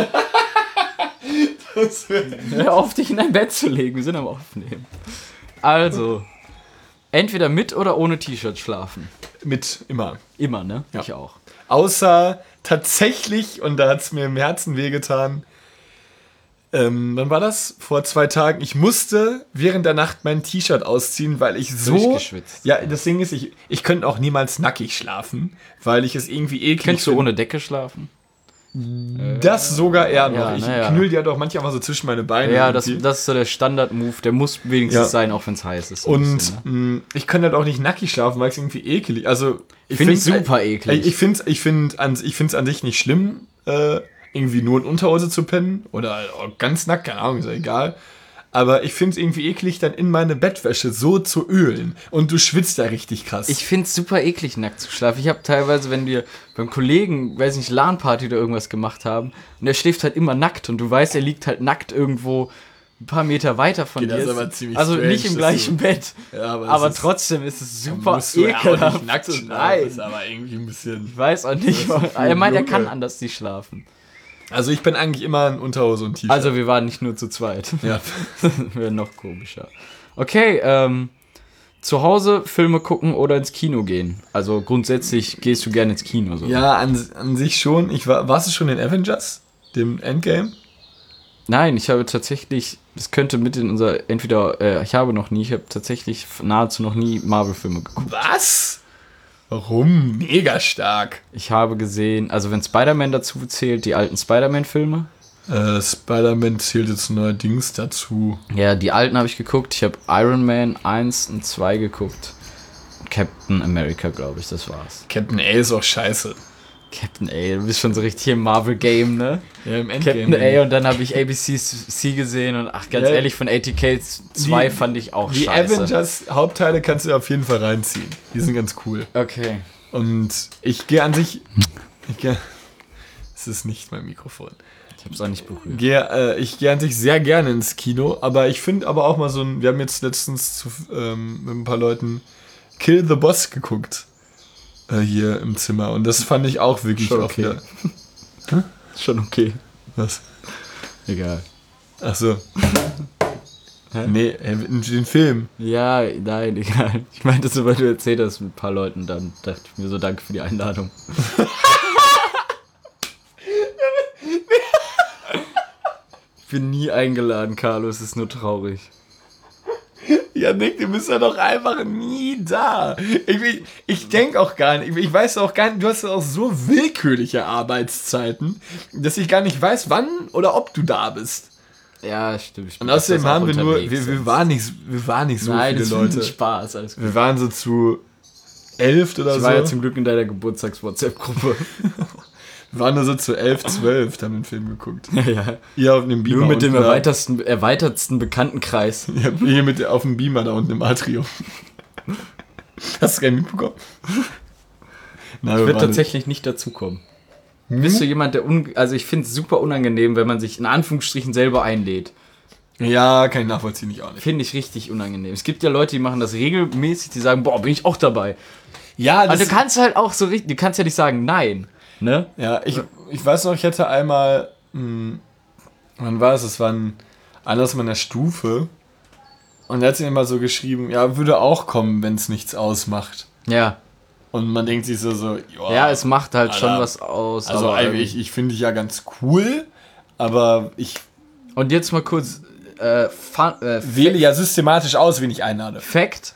Hör auf, dich in dein Bett zu legen. Wir sind am Aufnehmen. Also, entweder mit oder ohne T-Shirt schlafen.
Mit immer.
Immer, ne?
Ja.
Ich auch.
Außer tatsächlich, und da hat es mir im Herzen wehgetan, wann war das? Vor 2 Tagen. Ich musste während der Nacht mein T-Shirt ausziehen, weil ich so...
Durchgeschwitzt.
Ja, das Ding ist, ich könnte auch niemals nackig schlafen, weil ich es irgendwie eklig
Könntest du
finde.
ohne Decke schlafen?
Das sogar eher noch.
Ja,
Ich
naja.
knüll die ja doch manchmal so zwischen meine Beine.
Ja, das
irgendwie.
ist so der Standard-Move. Der muss wenigstens
Ja.
sein, auch wenn es heiß ist. so ein
Und
bisschen, ne?
ich kann halt auch nicht nackig schlafen, weil es irgendwie ekelig. Also
Finde ich
find's-
super eklig.
Ich finde es an sich nicht schlimm, irgendwie nur in Unterhose zu pennen oder auch ganz nackt, keine Ahnung, ist ja egal. Aber ich finde es irgendwie eklig, dann in meine Bettwäsche so zu ölen. Und du schwitzt da richtig krass.
Ich finde es super eklig, nackt zu schlafen. Ich habe teilweise, wenn wir beim Kollegen, weiß nicht, LAN-Party oder irgendwas gemacht haben, und der schläft halt immer nackt und du weißt, er liegt halt nackt irgendwo ein paar Meter weiter von
Okay,
dir.
das ist aber ziemlich
Also
strange,
nicht im
dass
gleichen
du-
Bett.
Ja,
Aber
es ist-
trotzdem ist es
dann
super
musst du ja auch
ekelhaft.
nicht nackt schlafen.
Nein.
Das ist aber irgendwie ein bisschen...
Ich weiß auch nicht.
Das ist
Er meint, er
Junge.
kann anders nicht schlafen.
Also ich bin eigentlich immer in Unterhose und T-Shirt.
Also wir waren nicht nur zu zweit.
ja.
Wäre noch komischer. Okay, zu Hause Filme gucken oder ins Kino gehen? Also grundsätzlich gehst du gerne ins Kino. So.
Ja, an sich schon. Warst du schon in Avengers? Dem Endgame?
Nein, ich habe tatsächlich, das könnte mit in unser, entweder, ich habe tatsächlich nahezu noch nie Marvel-Filme geguckt.
Was? Warum? Mega stark.
Ich habe gesehen, also wenn Spider-Man dazu zählt, die alten Spider-Man-Filme.
Spider-Man zählt jetzt neuerdings dazu.
Ja, die alten habe ich geguckt. Ich habe Iron Man 1 und 2 geguckt. Captain America, glaube ich, das war's.
Captain A ist auch scheiße.
Captain A, du bist schon so richtig im Marvel-Game, ne?
Ja, im Endgame.
Captain A und dann habe ich ABC gesehen und ganz ehrlich, von ATK 2 fand ich auch
die
scheiße.
Die Avengers-Hauptteile kannst du auf jeden Fall reinziehen. Die sind ganz cool.
Okay.
Und ich gehe an sich... Es ist nicht mein Mikrofon.
Ich hab's auch nicht berührt.
Ich gehe an sich sehr gerne ins Kino, aber ich finde aber auch mal so ein... Wir haben jetzt letztens mit ein paar Leuten Kill the Boss geguckt. Hier im Zimmer. Und das fand ich auch wirklich
schon
auch
okay.
wieder.
Schon okay.
Was?
Egal.
Ach so. Nee, den Film.
Ja, nein, egal. Ich meinte so, weil du erzählt hast mit ein paar Leuten, dann dachte ich mir so, danke für die Einladung. Ich bin nie eingeladen, Carlo, es ist nur traurig.
Ja, Nick, du bist ja doch einfach nie da. Ich denke auch gar nicht, ich weiß auch gar nicht, du hast auch so willkürliche Arbeitszeiten, dass ich gar nicht weiß, wann oder ob du da bist.
Ja, stimmt.
Und außerdem haben wir nur, wir waren nicht so
Nein,
viele Leute.
Nein, Spaß, alles gut.
Wir waren so zu 11 oder so.
Ich war ja zum Glück in deiner Geburtstags-WhatsApp-Gruppe.
Wir waren nur so zu 11, 12, haben den Film geguckt.
Ja.
Ihr auf dem Beamer.
Nur mit dem erweitertsten Bekanntenkreis.
Ja, hier auf dem Beamer da unten im Atrium. Hast du gar nicht mitbekommen?
Nein, ich würde tatsächlich nicht dazukommen. Bist du jemand, der also ich finde es super unangenehm, wenn man sich in Anführungsstrichen selber einlädt.
Ja, kann ich nachvollziehen, ich auch nicht.
Finde ich richtig unangenehm. Es gibt ja Leute, die machen das regelmäßig, die sagen, boah, bin ich auch dabei.
Ja,
das also du kannst halt auch so richtig, du kannst ja nicht sagen, nein. Ne?
Ja, ich weiß noch, ich hatte einmal, wann war es? Es war ein anderes meiner Stufe. Und er hat sich immer so geschrieben, ja, würde auch kommen, wenn es nichts ausmacht.
Ja.
Und man denkt sich so,
ja, es macht halt Alter, schon was aus.
Also ich finde dich ja ganz cool, aber ich...
Und jetzt mal kurz...
wähle ja systematisch aus, wen ich einlade.
Fact.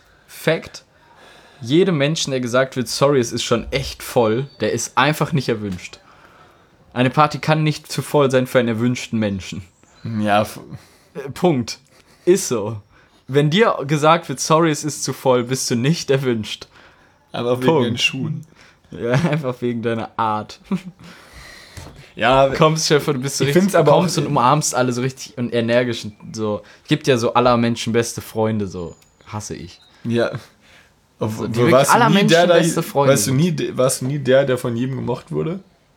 Jedem Menschen, der gesagt wird, sorry, es ist schon echt voll, der ist einfach nicht erwünscht. Eine Party kann nicht zu voll sein für einen erwünschten Menschen.
Ja.
Punkt. Ist so. Wenn dir gesagt wird, sorry, es ist zu voll, bist du nicht erwünscht.
Aber wegen den Schuhen.
Ja, einfach wegen deiner Art.
Ja,
kommst, Schäfer, du bist so richtig,
aber
kommst und umarmst alle so richtig und energisch und so. Gibt ja so aller Menschen beste Freunde, so. Hasse ich.
Ja.
Also, die warst aller Menschen der, beste Freunde.
Warst du nie der von jedem gemocht wurde?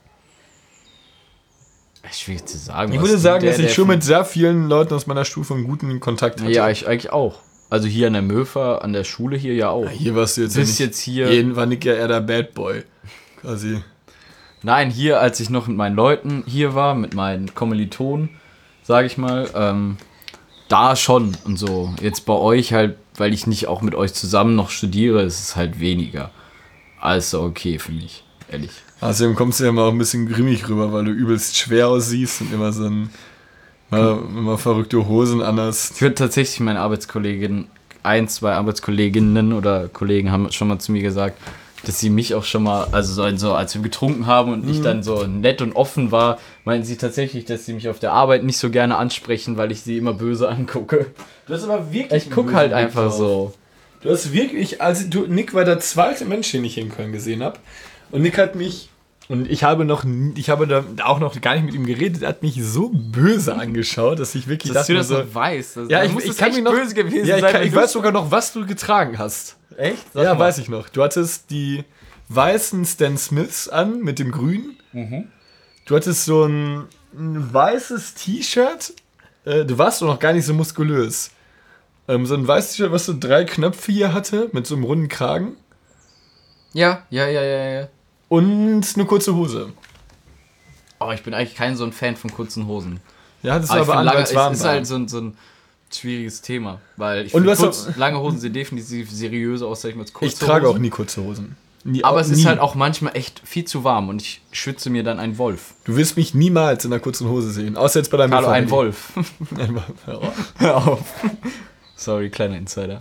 Schwierig zu sagen.
Ich würde sagen, dass ich schon mit sehr vielen Leuten aus meiner Stufe einen guten Kontakt hatte.
Ja, ich eigentlich auch. Also hier an der Möfer, an der Schule hier ja auch. Ja,
hier warst du jetzt
nicht. Jetzt hier.
Hier war Nick ja eher der Bad Boy. Quasi.
Nein, hier, als ich noch mit meinen Leuten hier war, mit meinen Kommilitonen, sage ich mal, da schon und so. Jetzt bei euch halt, weil ich nicht auch mit euch zusammen noch studiere, ist es halt weniger. Also okay, finde ich, ehrlich.
Außerdem kommst du ja mal auch ein bisschen grimmig rüber, weil du übelst schwer aussiehst und immer so immer verrückte Hosen anhast.
Ich würde tatsächlich meine Arbeitskollegin, 1, 2 Arbeitskolleginnen oder Kollegen haben schon mal zu mir gesagt, dass sie mich auch schon mal, also so als wir getrunken haben und ich dann so nett und offen war, meinten sie tatsächlich, dass sie mich auf der Arbeit nicht so gerne ansprechen, weil ich sie immer böse angucke.
Du hast aber wirklich...
Ich gucke halt einfach so.
Du hast wirklich, Nick war der zweite Mensch, den ich in Köln gesehen habe. Und Nick hat mich, und ich habe da auch noch gar nicht mit ihm geredet, er hat mich so böse angeschaut, dass ich wirklich
dass
dachte,
du das
so,
noch weißt.
Ja, ich kann mich noch
böse gewesen
ja,
sein.
Ich weiß sogar noch, was du getragen hast.
Echt?
Ja, mal. Weiß ich noch. Du hattest die weißen Stan Smiths an mit dem grünen. Mhm. Du hattest so ein weißes T-Shirt. Du warst doch noch gar nicht so muskulös. So ein weißes T-Shirt, was so 3 Knöpfe hier hatte, mit so einem runden Kragen.
Ja.
Und eine kurze Hose.
Oh, ich bin eigentlich kein so ein Fan von kurzen Hosen.
Ja, das ist aber anders.
Es ist halt so ein schwieriges Thema, weil ich finde, lange Hosen sehen definitiv seriöser aus, sag ich mal, als kurze Hosen.
Ich trage auch nie kurze Hosen.
Aber es ist halt auch manchmal echt viel zu warm und ich schütze mir dann einen Wolf.
Du wirst mich niemals in einer kurzen Hose sehen, außer jetzt bei deinem
Carlo, ein Wolf.
Hör auf.
Sorry, kleiner Insider.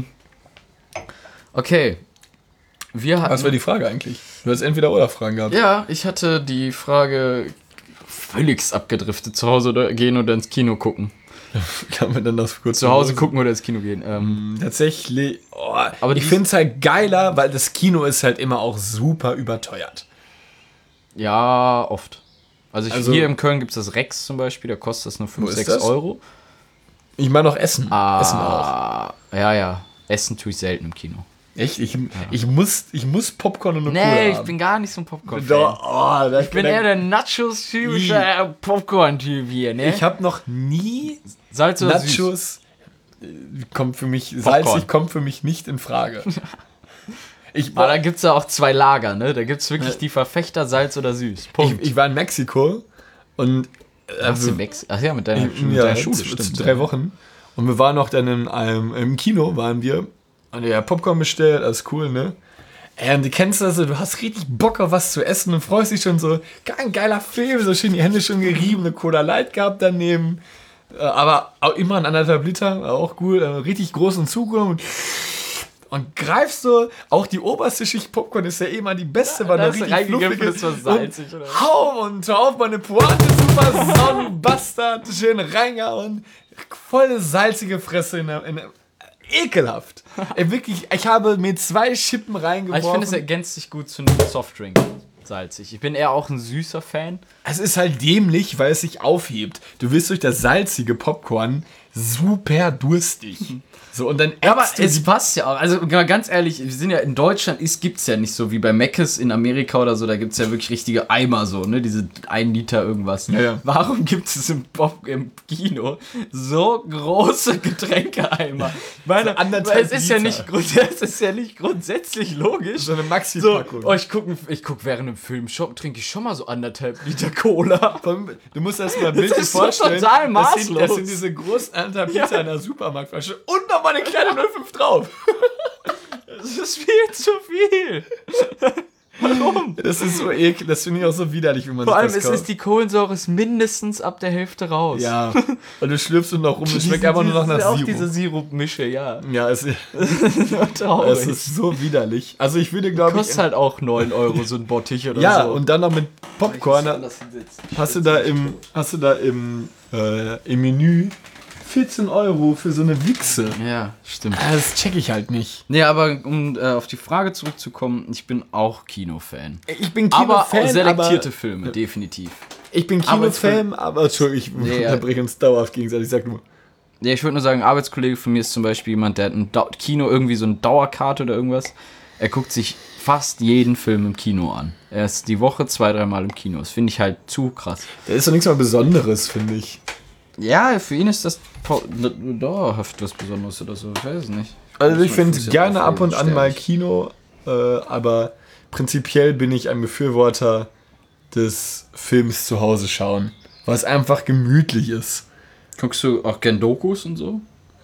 Okay.
Was war die Frage eigentlich? Du hast entweder oder Fragen gehabt.
Ja, ich hatte die Frage völlig abgedriftet, zu Hause gehen oder ins Kino gucken.
Kann man dann das kurz
Zu Hause gucken oder ins Kino gehen.
Tatsächlich.
Aber
ich finde es halt geiler, weil das Kino ist halt immer auch super überteuert.
Ja, oft. Also,
Also-
hier in Köln gibt es das Rex zum Beispiel, da kostet das nur 5,
ist
6
das?
Euro.
Ich meine auch Essen. Essen auch.
Ja. Essen tue ich selten im Kino.
Echt? Ich muss Popcorn und eine Cola
Nee, ich
haben.
bin gar nicht so ein Popcorn-Fan.
Doch,
Ich bin eher der Nachos-typische Popcorn-Typ hier, ne?
Ich habe noch nie
Salz oder süß?
Nachos. Kommt für mich, salzig kommt für mich nicht in Frage.
Aber da gibt es ja auch 2 Lager, ne? Da gibt es wirklich die Verfechter Salz oder süß. Punkt.
Ich war in Mexiko und
Ach ja, mit deiner Schule, stimmt.
zu 3 Wochen. Und wir waren noch dann im Kino, waren wir. Und ja, Popcorn bestellt, alles cool, ne? Und du kennst das, du hast richtig Bock auf was zu essen und freust dich schon so, ein geiler Film, so schön die Hände schon gerieben, eine Cola Light gehabt daneben. Aber auch immer ein 1,5 Liter, auch gut, richtig großen Zug und greifst so, auch die oberste Schicht Popcorn ist ja immer die beste, weil da richtig fluffig ist.
Was salzig, oder?
Hau und hör auf, meine Pointe, super Sonnenbastard, schön reingehauen, volle salzige Fresse in der ekelhaft. Ey, wirklich, ich habe mir 2 Schippen reingeworfen.
Ich finde, es ergänzt sich gut zu einem Softdrink. Salzig. Ich bin eher auch ein süßer Fan.
Es ist halt dämlich, weil es sich aufhebt. Du wirst durch das salzige Popcorn super durstig. So, und dann
Aber
ätzt du
es passt ja auch. Also ganz ehrlich, wir sind ja in Deutschland, gibt es ja nicht so wie bei Mc's in Amerika oder so, da gibt es ja wirklich richtige Eimer so, ne? Diese 1 Liter irgendwas.
Ja.
Warum gibt es im Kino so große Getränkeeimer?
So 1,5
Es ist ja
Liter.
es ist ja nicht grundsätzlich logisch.
So eine Maxi-Packung.
Ich guck während dem Film trinke ich schon mal so 1,5 Liter Cola.
Du musst erst mal ein Bild
Das ist so
vorstellen.
total
Das sind
maßlos.
diese großen 1,5 Liter in einer Supermarktflasche und nochmal eine kleine 05 drauf.
Das ist viel zu viel. Warum?
Das ist so ekel, das finde ich auch so widerlich, wie man
Vor allem
sich das kauft.
die Kohlensäure ist mindestens ab der Hälfte raus.
Ja, und du schlürfst und noch rum, das schmeckt einfach nur noch nach
auch
Sirup.
diese Sirupmische, ja.
Ja, es
Traurig.
ist so widerlich. Also ich würde, glaube ich...
Kostet halt auch 9 Euro so ein Bottich oder
ja,
so.
und dann noch mit Popcorn. Hast du da im Menü 14 Euro für so eine Wichse.
Ja, stimmt.
Das check ich halt nicht.
Nee, aber um auf die Frage zurückzukommen, ich bin auch Kinofan.
Ich bin
Aber
Kinofan,
auch selektierte Filme, definitiv.
Ich bin Kinofan, aber Entschuldigung, ich unterbreche uns dauerhaft gegenseitig. Sag nur.
Ja, ich würde nur sagen, ein Arbeitskollege von mir ist zum Beispiel jemand, der hat ein Kino irgendwie so eine Dauerkarte oder irgendwas. Er guckt sich fast jeden Film im Kino an. Er ist die Woche 2-3 Mal im Kino. Das finde ich halt zu krass.
Da ist doch nichts mal Besonderes, finde ich.
Ja, für ihn ist das dauerhaft was Besonderes oder so. Ich weiß es nicht.
Also ich finde
Fuß
gerne
ja
ab und an mal
sterbe ich.
Kino, aber prinzipiell bin ich ein Befürworter des Films zu Hause schauen, weil es einfach gemütlich ist.
Guckst du auch gern Dokus und so?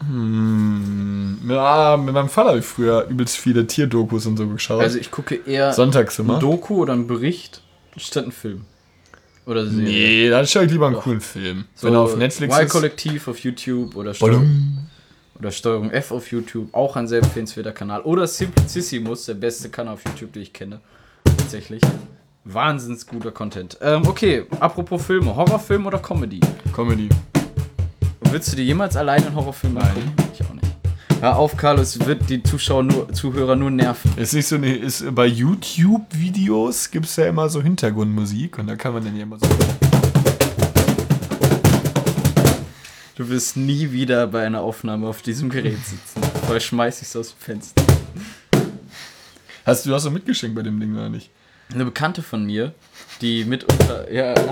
Ja, mit meinem Vater habe ich früher übelst viele Tierdokus und so geschaut.
Also ich gucke eher
Sonntags immer.
ein Doku oder einen Bericht statt einen Film. Oder Serie.
Nee, dann schaue ich lieber einen coolen Film.
So,
Wenn er auf Netflix ist.
Y-Kollektiv auf YouTube oder Steuerung F auf YouTube, auch ein sehr empfehlenswerter Kanal. Oder Simplicissimus, der beste Kanal auf YouTube, den ich kenne. Tatsächlich. Wahnsinns guter Content. Okay, apropos Filme. Horrorfilm oder Comedy?
Comedy.
Willst du dir jemals alleine einen Horrorfilm angucken? Ich auch nicht. Hör auf, Carlos, wird die Zuhörer nur nerven.
Ist nicht so bei YouTube-Videos gibt es ja immer so Hintergrundmusik und da kann man dann ja immer so.
Du wirst nie wieder bei einer Aufnahme auf diesem Gerät sitzen. Vorher schmeiß ich's aus dem Fenster.
Du hast so mitgeschenkt bei dem Ding, oder nicht?
Eine Bekannte von mir, die mitunter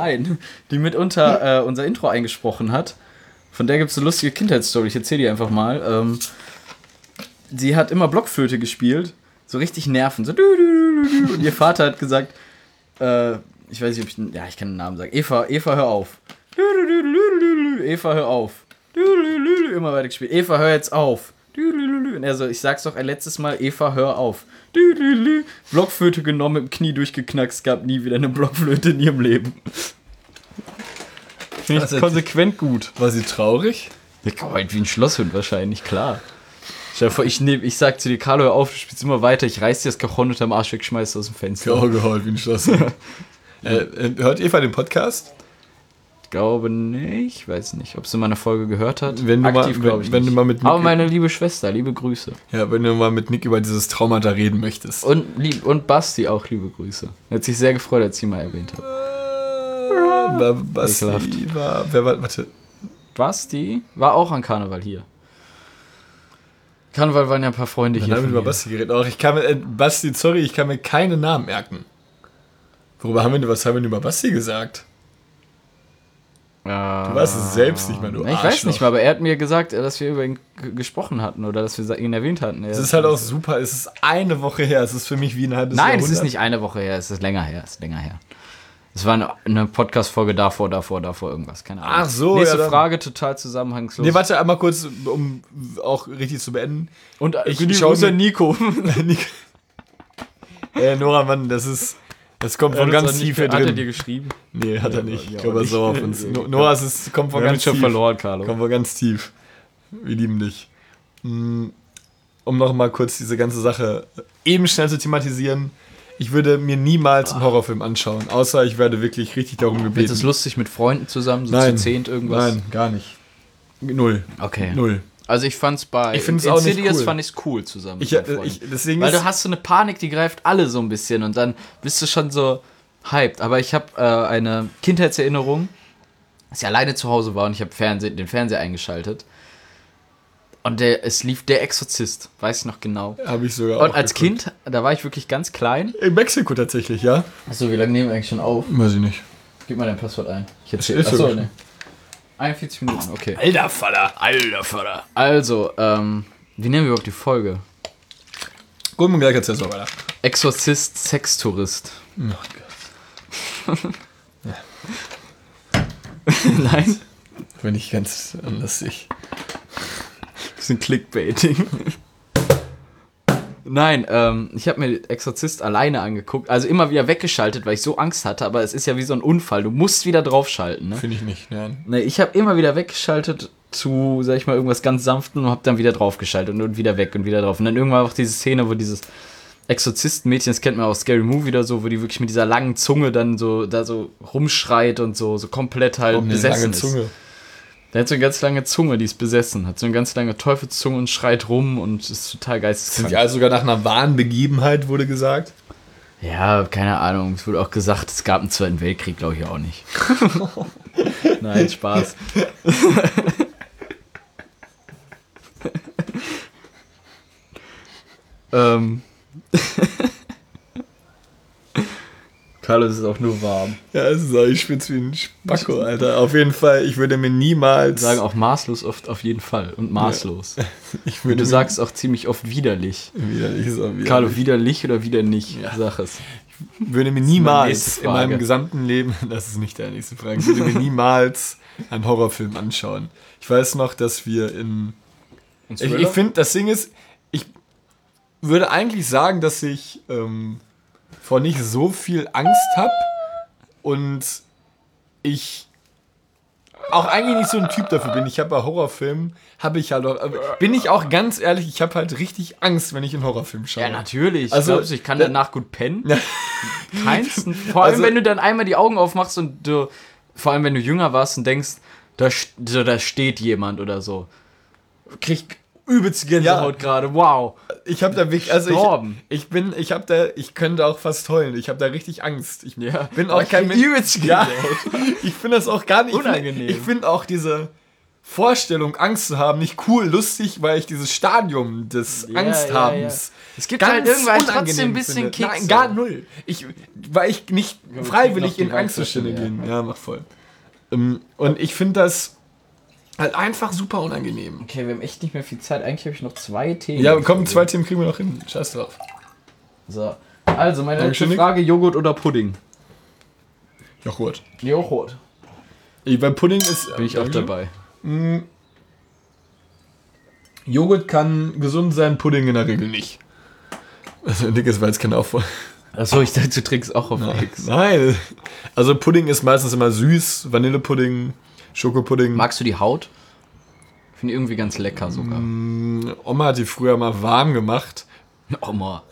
unser Intro eingesprochen hat, von der gibt es eine lustige Kindheitsstory, ich erzähle die einfach mal. Sie hat immer Blockflöte gespielt, so richtig nerven, so und ihr Vater hat gesagt, ich weiß nicht, ich kann den Namen sagen, Eva, hör auf. Eva, hör auf. Immer weiter gespielt. Eva, hör jetzt auf. Und er so, ich sag's doch ein letztes Mal, Eva, hör auf. Blockflöte genommen, mit dem Knie durchgeknackst, gab nie wieder eine Blockflöte in ihrem Leben. Finde ich konsequent gut.
War sie traurig?
Ja, wie ein Schlosshund wahrscheinlich, klar. Stell dir vor, ich sag zu dir, Carlo, hör auf, du spielst immer weiter, ich reiß dir das Cajon unterm Arsch weg, schmeiß aus dem Fenster.
Gehauen wie ein Schloss. Hört Eva den Podcast?
glaube nicht. Weiß nicht, ob sie mal eine Folge gehört hat.
Wenn du
Aktiv,
mal,
glaube ich
wenn
nicht.
du mal mit Nick,
Aber meine liebe Schwester, liebe Grüße.
ja, wenn du mal mit Nick über dieses Traumata reden möchtest.
Und Basti auch liebe Grüße. Hat sich sehr gefreut, als ich ihn mal erwähnt habe.
Basti war, wer war, warte.
Basti war auch an Karneval hier. Karneval waren ja ein paar Freunde
Dann
hier.
haben wir
von
über
mir.
Basti geredet. Auch ich kann mir, Basti, sorry, ich kann mir keine Namen merken. Was haben wir denn über Basti gesagt? Du weißt es selbst nicht mehr, du
Ich weiß nicht mal, aber er hat mir gesagt, dass wir über ihn gesprochen hatten oder dass wir ihn erwähnt hatten.
Es ist halt auch super, es ist eine Woche her, es ist für mich wie ein halbes
Nein,
Jahrhundert.
es ist nicht eine Woche her, es ist länger her. Es war eine Podcast-Folge davor irgendwas, keine Ahnung.
Ach so,
Nächste
ja, dann.
Frage, total zusammenhangslos.
Nee, warte, einmal kurz, um auch richtig zu beenden.
Und
Ich
ich
schaue
schaue
mir-
Nico.
Nora, Mann, das kommt von ganz tief hier
Hat er dir
drin.
geschrieben?
Nee, hat er nicht.
ja,
Ich glaube, er ist
nicht.
sauer auf uns. Nora, kommt von
Wir haben
ganz
schon
tief.
verloren, Carlo.
Kommt von ganz tief. Wir lieben dich. Um noch mal kurz diese ganze Sache eben schnell zu thematisieren. Ich würde mir niemals einen Horrorfilm anschauen, außer ich werde wirklich richtig darum gebeten.
Findest du es lustig mit Freunden zusammen, so
Nein.
zu 10 irgendwas?
Nein, gar nicht. Null.
Okay.
Null.
Also ich fand's bei
Ich find's auch nicht
Insidious
cool.
fand ich's cool zusammen.
Ich,
mit meinen Freunden.
deswegen
Weil
ist,
du hast so eine Panik, die greift alle so ein bisschen und dann bist du schon so hyped. Aber ich habe eine Kindheitserinnerung, als ich alleine zu Hause war und ich habe den Fernseher eingeschaltet. Und es lief Der Exorzist, weiß ich noch genau.
habe ich sogar
Und
auch
als
geguckt.
Kind, da war ich wirklich ganz klein.
In Mexiko tatsächlich, ja?
Achso, wie lange nehmen wir eigentlich schon auf?
Weiß ich nicht.
Gib mal dein Passwort ein. Ich
ist
erzähle. Achso,
sogar
ne. 41 Minuten, okay.
Alter Vater.
Also, wie nennen wir überhaupt die Folge?
Gut, und gleich erzählst du weiter.
Exorzist, Sextourist.
Oh Gott.
Nein?
Wenn ich ganz anders sehe.
Bisschen Clickbaiting. Nein, ich habe mir Exorzist alleine angeguckt, also immer wieder weggeschaltet, weil ich so Angst hatte, aber es ist ja wie so ein Unfall, du musst wieder draufschalten, ne?
Finde ich nicht, nein.
Ne, ich habe immer wieder weggeschaltet zu, sag ich mal, irgendwas ganz Sanften und habe dann wieder draufgeschaltet und wieder weg und wieder drauf. Und dann irgendwann auch diese Szene, wo dieses Exorzistenmädchen, das kennt man aus Scary Movie oder so, wo die wirklich mit dieser langen Zunge dann so da so rumschreit und so komplett halt besessen ist. Der hat so eine ganz lange Zunge, die ist besessen. Hat so eine ganz lange Teufelszunge und schreit rum und ist total
Sind
geisteskrank.
die also sogar nach einer wahren Begebenheit, wurde gesagt?
Ja, keine Ahnung. Es wurde auch gesagt, es gab einen Zweiten Weltkrieg, glaube ich auch nicht. Nein, Spaß. Carlos ist auch nur warm.
Ja, es ist ich spitz wie ein Spacko, Alter. Auf jeden Fall, ich würde mir niemals...
Wir sagen auch maßlos oft auf jeden Fall und maßlos.
ich
Und
würde
du
mir-
sagst auch ziemlich oft widerlich.
Widerlich ist auch widerlich.
Carlo, widerlich oder wieder nicht?
Ja.
Sag es.
würde mir
meine
niemals
nächste
in meinem
Frage.
gesamten Leben, das ist nicht deine nächste Frage, ich würde mir niemals einen Horrorfilm anschauen. Ich weiß noch, dass wir in... Ich finde, das Ding ist, ich würde eigentlich sagen, dass ich vor nicht so viel Angst habe und ich auch eigentlich nicht so ein Typ dafür bin. Ich habe bei Horrorfilmen, bin ich auch ganz ehrlich, ich habe halt richtig Angst, wenn ich einen Horrorfilm schaue.
Ja, natürlich.
Also,
Glaubst du, ich kann danach gut pennen?
Ja.
Keinsten. Vor allem,
Also-
wenn du dann einmal die Augen aufmachst und du, vor allem, wenn du jünger warst und denkst, da steht jemand oder so. Krieg übelst Gänsehaut gerade. Wow.
Ich habe da wirklich, also
Gestorben.
ich könnte auch fast heulen. Ich habe da richtig Angst. Ich
Ja.
bin auch kein Mensch.
übelst
Ja,
Gänsehaut.
ich finde das auch gar nicht
Unangenehm.
Ich finde auch diese Vorstellung, Angst zu haben, nicht cool, lustig, weil ich dieses Stadium des
Ja,
Angsthabens
Es gibt halt irgendwann trotzdem ein bisschen
finde.
Kick.
Nein, gar null. Weil ich nicht
wir
freiwillig
kriegen noch
in
die
Angstzustände
Waldfläche,
gehen. Ja, mach voll. Und ich finde das halt einfach super unangenehm.
Okay, wir haben echt nicht mehr viel Zeit. Eigentlich habe ich noch 2 Themen.
Ja, komm, 2 Themen kriegen wir noch hin. Scheiß drauf.
So. Also, meine letzte
Dankeschön, Nick.
Frage: Joghurt oder Pudding?
Joghurt.
Joghurt.
Bei Pudding ist...
Bin ich auch dabei.
Joghurt kann gesund sein, Pudding in der Regel nicht. Also, dickes war jetzt kein Aufwand.
Achso, ich dachte, du trinkst auch auf X.
Nein. Also, Pudding ist meistens immer süß. Vanillepudding, Schokopudding.
Magst du die Haut? Finde ich irgendwie ganz lecker sogar.
Oma hat die früher mal warm gemacht.
Oma.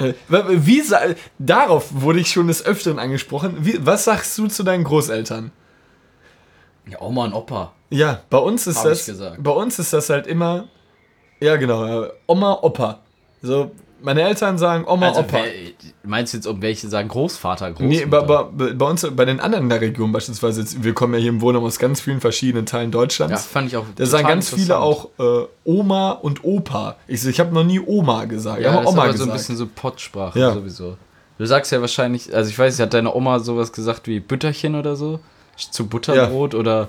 Darauf wurde ich schon des Öfteren angesprochen. Was sagst du zu deinen Großeltern?
Ja, Oma und Opa.
Ja, bei uns ist
Hab
das.
ich gesagt.
Bei uns ist das halt immer. Ja, genau. Oma, Opa. So, meine Eltern sagen Oma,
Also,
Opa.
meinst du jetzt, um welche sagen Großvater,
Nee,
Großmutter?
bei uns, bei den anderen in der Region beispielsweise, jetzt, wir kommen ja hier im Wohnraum aus ganz vielen verschiedenen Teilen
Ja,
Deutschlands.
fand ich auch
Da sagen
total
ganz viele
interessant.
auch Oma und Opa. Ich habe noch nie Oma gesagt.
Ja,
Ich habe
das ist
Oma
aber
gesagt.
so ein bisschen so Pottsprache
Ja.
sowieso. Du sagst ja wahrscheinlich, also ich weiß nicht, hat deine Oma sowas gesagt wie Bütterchen oder so? Zu Butterbrot oder...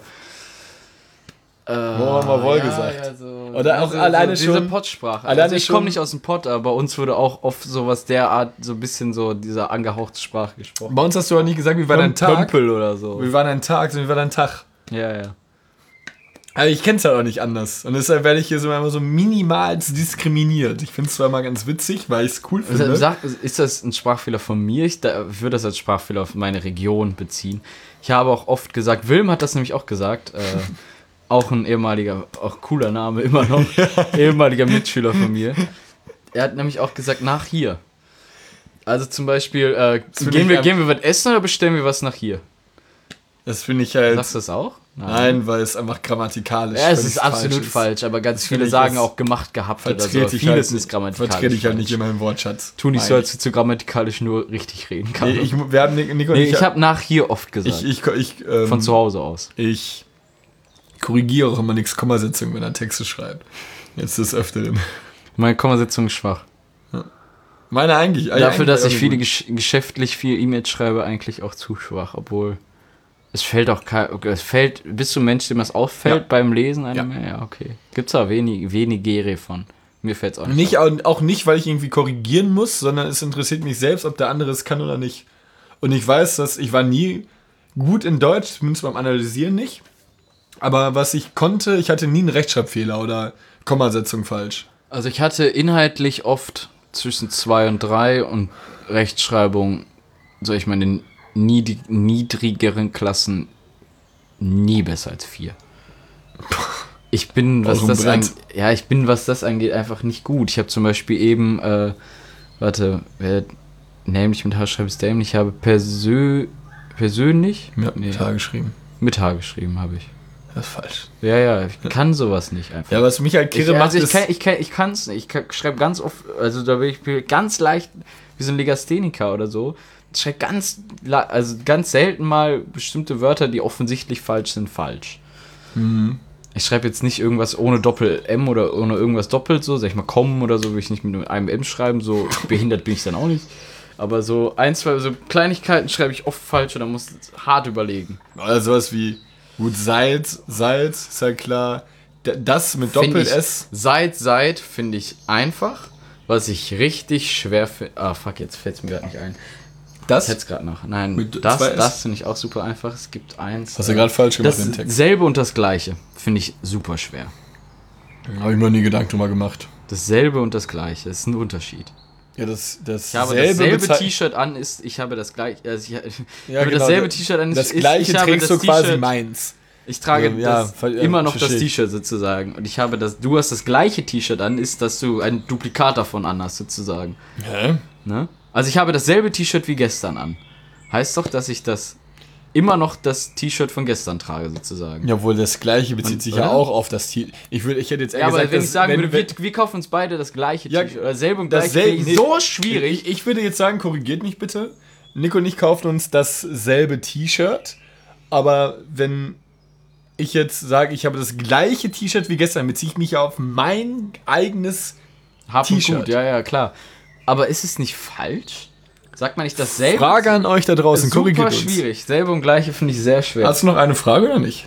haben wir wohl gesagt.
Ja, so,
Oder auch alleine
diese
schon-
Pottsprache.
alleine
Also ich
schon-
komme nicht aus dem Pott, aber bei uns wurde auch oft sowas derart, so ein bisschen so dieser angehauchte Sprache gesprochen.
Bei uns hast du aber nie gesagt, wie war dein Tag?
Pömpel oder so.
Wie war dein Tag? Wie war dein Tag?
Ja, ja.
Also ich kenn's halt auch nicht anders. Und deshalb werde ich hier so immer so minimal diskriminiert. Ich finde es zwar mal ganz witzig, weil ich es cool finde.
Ist das ein Sprachfehler von mir? Ich würde das als Sprachfehler auf meine Region beziehen. Ich habe auch oft gesagt, Wilm hat das nämlich auch gesagt, auch ein ehemaliger, auch cooler Name immer noch, ehemaliger Mitschüler von mir. Er hat nämlich auch gesagt, nach hier. Also zum Beispiel, gehen wir was essen oder bestellen wir was nach hier?
Das finde ich halt.
Sagst du das auch?
Nein, weil es einfach grammatikalisch
Ja, es
völlig
ist absolut
ist.
falsch, aber ganz
finde
viele
ich,
sagen
das
auch gemacht gehabt oder so.
Vertrete ich,
Vieles
halt,
ist grammatikalisch
vertrete ich halt
falsch.
nicht in meinem Wortschatz.
Tu nicht so,
Nein.
als du grammatikalisch nur richtig reden kannst.
Nee, wir haben Nico und
Nee, ich habe nach hier oft gesagt. Von zu Hause aus.
Ich korrigiere auch immer nichts Kommasetzung, wenn er Texte schreibt. Jetzt des Öfteren.
Meine Kommasetzung ist schwach.
Meine eigentlich.
Dafür, dass ich
viele
viele geschäftlich viel E-Mails schreibe, eigentlich auch zu schwach. Obwohl, es fällt auch bist du ein Mensch, dem das auffällt
Ja.
beim Lesen einer
Ja.
Mail? Ja, okay. Gibt's da wenige von. Mir fällt's auch
Nicht, auch nicht, weil ich irgendwie korrigieren muss, sondern es interessiert mich selbst, ob der andere es kann oder nicht. Und ich weiß, dass ich war nie gut in Deutsch, zumindest beim Analysieren nicht. Aber was ich konnte, ich hatte nie einen Rechtschreibfehler oder Kommasetzung falsch.
Also ich hatte inhaltlich oft zwischen 2 und 3 und Rechtschreibung, soll ich meine, in niedrigeren Klassen nie besser als 4. Ich bin, was das angeht, einfach nicht gut. Ich habe zum Beispiel eben, nämlich mit H schreibe ich dämlich, ich habe persönlich?
Ja,
Nee,
klar geschrieben.
mit H geschrieben habe ich.
Das ist falsch.
Ja, ich kann sowas nicht einfach.
Ja, was mich halt kirre macht, ist...
Ich kann es nicht. Ich schreibe ganz oft, also da bin ich ganz leicht wie so ein Legastheniker oder so. Ich schreibe ganz selten mal bestimmte Wörter, die offensichtlich falsch sind, falsch.
Mhm.
Ich schreibe jetzt nicht irgendwas ohne Doppel-M oder ohne irgendwas doppelt so, sag ich mal kommen oder so, will ich nicht mit einem M schreiben, so behindert bin ich dann auch nicht. Aber so ein, zwei so Kleinigkeiten schreibe ich oft falsch und dann muss ich hart überlegen.
Oder sowas wie, gut, Salz, ist ja klar. Das mit Doppel-S.
Seit finde ich einfach. Was ich richtig schwer finde. Ah, fuck, jetzt fällt es mir gerade nicht ein.
Das?
Jetzt gerade noch. Nein,
Mit
das
2S?
finde ich auch super einfach. Es gibt eins.
Hast du gerade falsch gemacht, den Text.
Dasselbe und das Gleiche finde ich super schwer.
Habe ich mir noch nie Gedanken drüber gemacht.
Dasselbe und das Gleiche. Das ist ein Unterschied.
Ja, das
Ich habe dasselbe T-Shirt an, ich habe das gleiche. Also ich habe dasselbe T-Shirt an.
Das gleiche
ich habe
trägst
das
du quasi
T-Shirt-
meins.
Ich trage immer noch das
verstehe ich.
T-Shirt sozusagen. Und du hast das gleiche T-Shirt an, ist, dass du ein Duplikat davon anhast sozusagen.
Hä?
Ne? Also ich habe dasselbe T-Shirt wie gestern an. Heißt doch, dass ich immer noch das T-Shirt von gestern trage sozusagen.
Ja, wohl das gleiche bezieht sich ja
oder?
auch auf das T-Shirt. Ich hätte jetzt eher
Ja, aber
gesagt,
wenn ich sagen würde,
wenn-
wir kaufen uns beide das gleiche
Ja,
T-Shirt oder selbe und gleiche,
dasselbe-
finde ich so schwierig.
Ich würde jetzt sagen, korrigiert mich bitte. Nico und ich kaufen uns dasselbe T-Shirt, aber wenn ich jetzt sage, ich habe das gleiche T-Shirt wie gestern, beziehe ich mich ja auf mein eigenes
Hab und
T-Shirt.
gut, ja, klar. Aber ist es nicht falsch? Sagt man nicht dasselbe?
Frage an euch da draußen,
Super
korrigiert uns.
schwierig. Selbe und gleiche finde ich sehr schwer.
Hast du noch eine Frage oder nicht?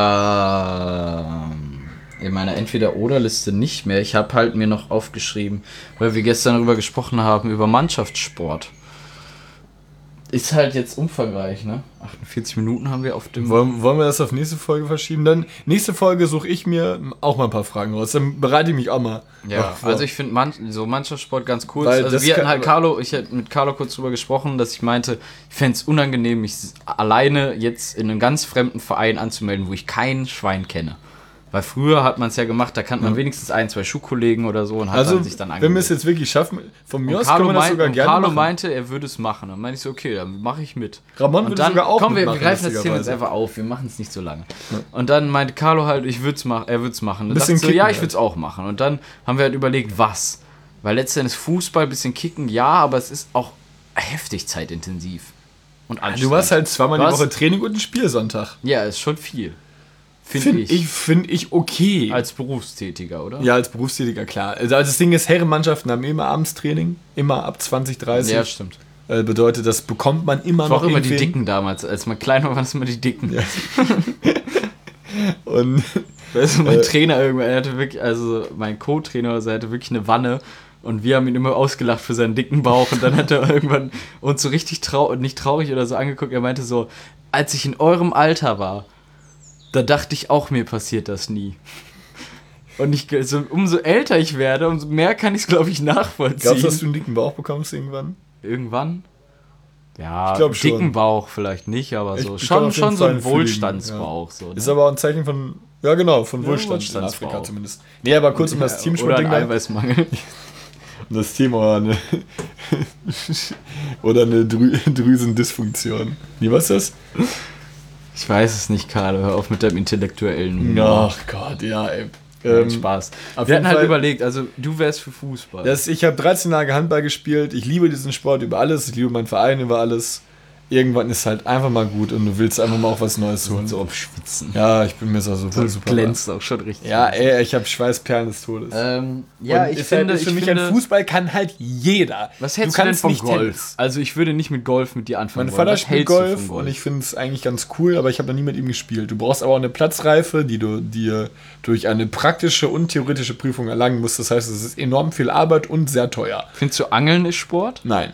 In meiner Entweder-Oder-Liste nicht mehr. Ich habe halt mir noch aufgeschrieben, weil wir gestern darüber gesprochen haben, über Mannschaftssport. Ist halt jetzt umfangreich, ne? 48 Minuten haben wir auf dem...
Wollen wir das auf nächste Folge verschieben? Dann nächste Folge suche ich mir auch mal ein paar Fragen raus. Dann bereite ich mich auch mal.
Ja,
vor.
also ich finde so Mannschaftssport ganz cool.
Weil
Also
das
wir hatten
kann-
halt ich hatte mit Carlo kurz drüber gesprochen, dass ich meinte, ich fände es unangenehm, mich alleine jetzt in einem ganz fremden Verein anzumelden, wo ich kein Schwein kenne. Weil früher hat man es ja gemacht, da kannte man wenigstens 1, 2 Schulkollegen oder so und hat dann sich dann
wenn wir
angemeldet.
es jetzt wirklich schaffen, von mir
Und
aus können wir das sogar gerne
Carlo
machen.
meinte, er würde es machen. Dann meinte ich so, okay, dann mache ich mit.
Ramon
Und
würde
dann,
sogar auch
komm, wir
mitmachen,
greifen das Thema jetzt
lustigerweise.
einfach auf, wir machen es nicht so lange. Und dann meinte Carlo halt, er würde es machen. Dann dachte
Bisschen
ich so,
kicken
ja, ich
halt.
würde es auch machen. Und dann haben wir halt überlegt, was. Weil letztendlich Fußball, bisschen kicken, ja, aber es ist auch heftig zeitintensiv. Und
Du hast halt zweimal die
Was?
Woche Training und ein Spielsonntag.
Ja, ist schon viel. Finde
Finde ich okay.
Als Berufstätiger, oder?
Ja, als Berufstätiger, klar. Also das Ding ist, Herrenmannschaften haben immer abends Training, immer ab 20, 30.
Ja, stimmt.
Bedeutet, das bekommt man immer
Das war
noch
auch immer die
irgendwie.
Dicken damals. Als man klein war, waren es immer die Dicken.
Ja. Und
Weißt du, mein Trainer irgendwann, er hatte wirklich, also mein Co-Trainer, also er hatte wirklich eine Wanne und wir haben ihn immer ausgelacht für seinen dicken Bauch und dann hat er irgendwann uns so richtig nicht traurig oder so angeguckt. Er meinte so, als ich in eurem Alter war, da dachte ich auch, mir passiert das nie. Und umso älter ich werde, umso mehr kann ich es, glaube ich, nachvollziehen.
glaubst du, dass du einen dicken Bauch bekommst irgendwann?
Irgendwann? Ja,
Ich glaub schon.
dicken Bauch vielleicht nicht, aber so
Ich kann auf jeden
schon so
Fall
ein
fühlen,
Wohlstandsbauch. So, ne?
Ist aber auch ein Zeichen von, ja genau, von
Ja,
Wohlstand in
Wohlstandsbau.
Afrika zumindest. Nee, aber kurz um das
oder ein
Teamsportding da.
Eiweißmangel.
Um das Thema oder eine Drüsendysfunktion. Wie, was ist das?
Ich weiß es nicht, Karl. Hör auf mit deinem intellektuellen Humor.
Ach Gott, ja, ey.
Spaß.
auf
Wir
jeden
hatten halt
Fall-
überlegt, also du wärst für Fußball.
Ich habe 13 Jahre Handball gespielt. Ich liebe diesen Sport über alles. Ich liebe meinen Verein über alles. Irgendwann ist halt einfach mal gut und du willst einfach mal auch was Neues holen.
so am Schwitzen.
Ja, ich bin mir so super, super.
Glänzt auch schon richtig.
Ja, ey, ich habe Schweißperlen des Todes.
ja,
Und
ich
ist
finde,
halt, ist für mich ein Fußball kann halt jeder.
was hältst du denn von Golf?
Tennis.
Also ich würde nicht mit Golf mit dir anfangen
Mein
wollen.
Vater
Was
spielt
hältst du
Golf
von
und ich finde es eigentlich ganz cool, aber ich habe noch nie mit ihm gespielt. Du brauchst aber auch eine Platzreife, die du dir durch eine praktische und theoretische Prüfung erlangen musst. Das heißt, es ist enorm viel Arbeit und sehr teuer.
Findest du Angeln ist Sport?
Nein.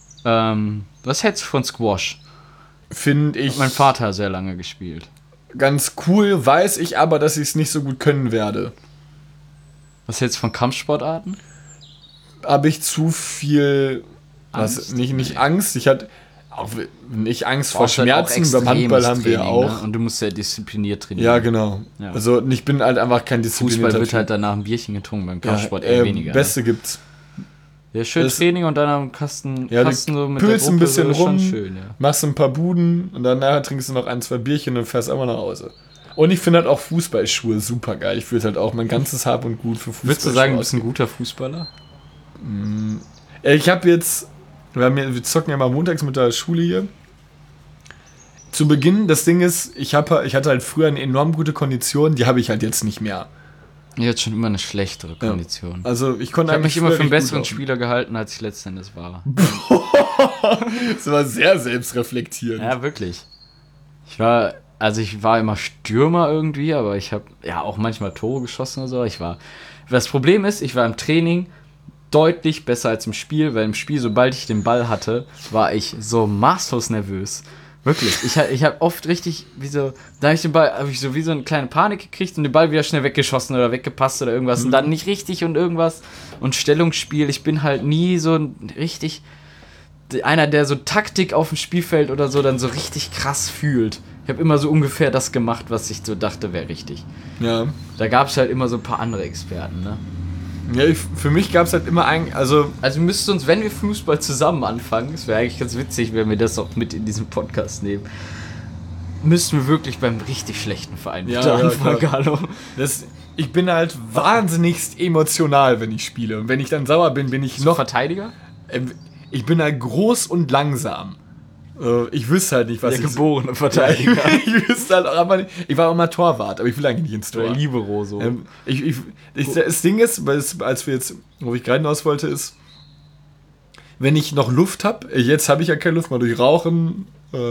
Was hältst du von Squash?
Finde ich
Mein Vater hat sehr lange gespielt.
ganz cool, weiß ich aber, dass ich es nicht so gut können werde.
Was hältst du von Kampfsportarten?
Habe ich zu viel
Angst?
nicht Angst, ich hatte auch nicht Angst vor
Brauchst halt auch
Schmerzen, beim Handball
extremes
haben wir ja
Training,
auch.
Ne? Und du musst ja diszipliniert trainieren.
Ja, genau.
Ja.
Also ich bin halt einfach kein
Fußball
disziplinierter
wird
Typ.
halt danach ein Bierchen getrunken, beim
ja,
Kampfsport eher weniger.
Beste gibt's.
Ja, schön
das-
Training und dann am Kasten,
Ja,
Kasten
du
so mit der
pülst
Gruppe,
ein bisschen
so, ist schon
rum,
schön, ja.
machst ein paar Buden und dann nachher trinkst du noch 1, 2 Bierchen und fährst einfach nach Hause. Und ich finde halt auch Fußballschuhe super geil. Ich würde halt auch mein ganzes Hab und Gut für Fußball.
Würdest du sagen, du bist ein guter Fußballer?
Ich habe jetzt, wir zocken ja mal montags mit der Schule hier. Zu Beginn, das Ding ist, ich hatte halt früher eine enorm gute Kondition, die habe ich halt jetzt nicht mehr.
Ich hatte schon immer eine schlechtere Kondition.
Also ich konnte
Ich habe mich immer
früher
für einen
recht gut
besseren
laufen.
Spieler gehalten, als ich letzten Endes war.
Das war sehr selbstreflektierend.
Ja, wirklich. Ich war immer Stürmer irgendwie, aber ich habe ja auch manchmal Tore geschossen oder so. Das Problem ist, ich war im Training deutlich besser als im Spiel, weil im Spiel, sobald ich den Ball hatte, war ich so maßlos nervös. Wirklich. Ich habe oft richtig, da habe ich den Ball, habe ich so wie so eine kleine Panik gekriegt und den Ball wieder schnell weggeschossen oder weggepasst oder irgendwas und dann nicht richtig und irgendwas. Und Stellungsspiel, ich bin halt nie so richtig einer, der so Taktik auf dem Spielfeld oder so dann so richtig krass fühlt. Ich habe immer so ungefähr das gemacht, was ich so dachte, wäre richtig.
Ja.
Da gab es halt immer so ein paar andere Experten, ne?
Ja, für mich gab es halt immer
Also wir müssten uns, wenn wir Fußball zusammen anfangen, es wäre eigentlich ganz witzig, wenn wir das auch mit in diesem Podcast nehmen, müssten wir wirklich beim richtig schlechten Verein
Ja,
bitte
ja,
anfangen,
klar.
Carlo.
ich bin halt wahnsinnigst emotional, wenn ich spiele. Und wenn ich dann sauer bin, bin ich noch.
Verteidiger?
Ich bin halt groß und langsam. Ich wüsste halt nicht, was
Der
ich.
geborene Verteidiger.
Ich wüsste halt auch einfach nicht. Ich war auch mal Torwart, aber ich will eigentlich nicht ins Tor.
Oder Libero so.
Das Ding ist, als wir jetzt, wo ich gerade hinaus wollte, ist, wenn ich noch Luft habe, jetzt habe ich ja keine Luft, mal durch Rauchen,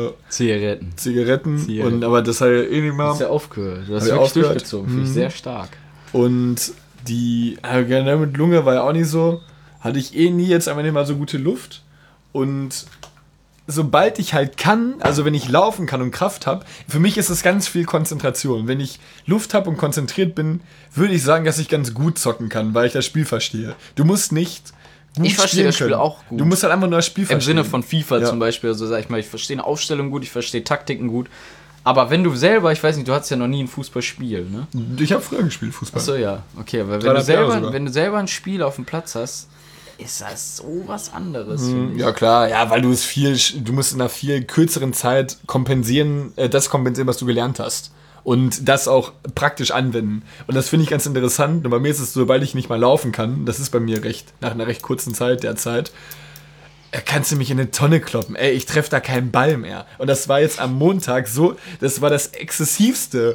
Zigaretten. Und aber das halt eh nicht
Du
mal.
hast ja aufgehört. Du hast
Hab ich
wirklich
aufgehört?
durchgezogen. Finde ich sehr stark.
Und die generell mit Lunge war ja auch nicht so. Hatte ich eh nie jetzt einfach nicht mal so gute Luft. Und sobald ich halt kann, also wenn ich laufen kann und Kraft habe, für mich ist es ganz viel Konzentration. Wenn ich Luft habe und konzentriert bin, würde ich sagen, dass ich ganz gut zocken kann, weil ich das Spiel verstehe. Du musst nicht gut
Ich verstehe
spielen
das Spiel
können.
auch gut.
Du musst halt einfach nur das Spiel
Im
verstehen.
Sinne von FIFA
Ja.
zum Beispiel, also sag ich mal, ich verstehe eine Aufstellung gut, ich verstehe Taktiken gut, Aber wenn du selber, ich weiß nicht, du hattest ja noch nie ein Fußballspiel, ne?
Ich habe früher gespielt, Fußball.
Achso, ja. Okay, aber
3,5 Jahre sogar.
wenn du selber ein Spiel auf dem Platz hast, ist das so was anderes. finde ich.
Ja, klar. Ja, weil du musst in einer viel kürzeren Zeit kompensieren, was du gelernt hast. Und das auch praktisch anwenden. Und das finde ich ganz interessant. Und bei mir ist es so, sobald ich nicht mal laufen kann, das ist bei mir nach einer recht kurzen Zeit derzeit, kannst du mich in eine Tonne kloppen. Ey, ich treffe da keinen Ball mehr. Und das war jetzt am Montag so, das war die exzessivste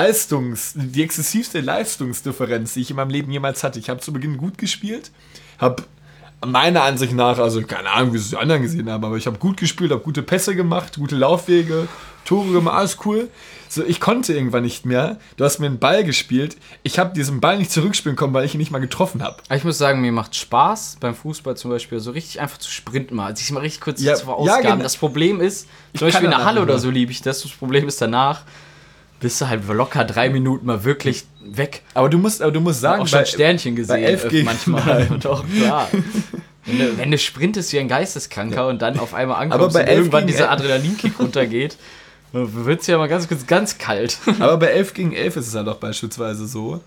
Leistungsdifferenz, die ich in meinem Leben jemals hatte. Ich habe zu Beginn gut gespielt, habe meiner Ansicht nach, also keine Ahnung, wie es die anderen gesehen haben, aber ich habe gut gespielt, habe gute Pässe gemacht, gute Laufwege, Tore gemacht, alles cool. So, ich konnte irgendwann nicht mehr. Du hast mir einen Ball gespielt. Ich habe diesen Ball nicht zurückspielen können, weil ich ihn nicht mal getroffen habe.
Ich muss sagen, mir macht Spaß beim Fußball zum Beispiel so richtig einfach zu sprinten mal. Sich mal richtig kurz zu verausgaben.
genau.
Das Problem ist, zum Beispiel in der Halle oder so liebe ich das. Das Problem ist danach, bist du halt locker 3 Minuten mal wirklich weg.
Aber du musst sagen,
auch schon Sternchen gesehen.
bei 11 gegen
manchmal. Doch, klar. Wenn du sprintest wie ein Geisteskranker und dann auf einmal ankommst
bei
und
11
irgendwann
gegen
dieser Adrenalinkick runtergeht, wird es ja mal ganz kurz ganz kalt.
Aber bei 11 gegen 11 ist es halt auch beispielsweise so,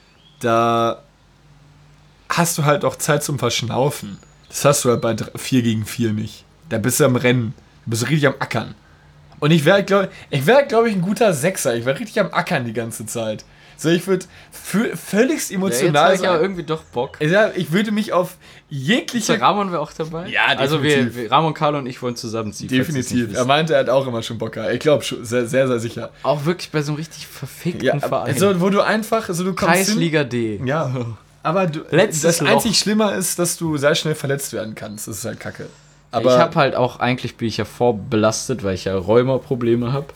da hast du halt auch Zeit zum Verschnaufen. Das hast du halt bei 4 gegen 4 nicht. Da bist du am Rennen. Du bist richtig am Ackern. Und ich wäre, glaube ich, ein guter Sechser. Ich wäre richtig am Ackern die ganze Zeit. So, ich würde völligst emotional
jetzt habe ich aber irgendwie doch Bock.
Ich würde mich auf jegliche...
Ramon wäre auch dabei?
Ja, definitiv.
Also Ramon, Carlo und ich wollen zusammenziehen.
Definitiv. Er meinte, er hat auch immer schon Bock. Ich glaube schon, sehr, sehr, sehr sicher.
Auch wirklich bei so einem richtig verfickten Verein.
Also, wo du einfach... Also, du kommst
Kreisliga D.
Ja. Aber das einzig Schlimmer ist, dass du sehr schnell verletzt werden kannst. Das ist halt kacke. Aber
ich habe halt auch, eigentlich bin ich ja vorbelastet, weil ich ja Rheuma-Probleme habe.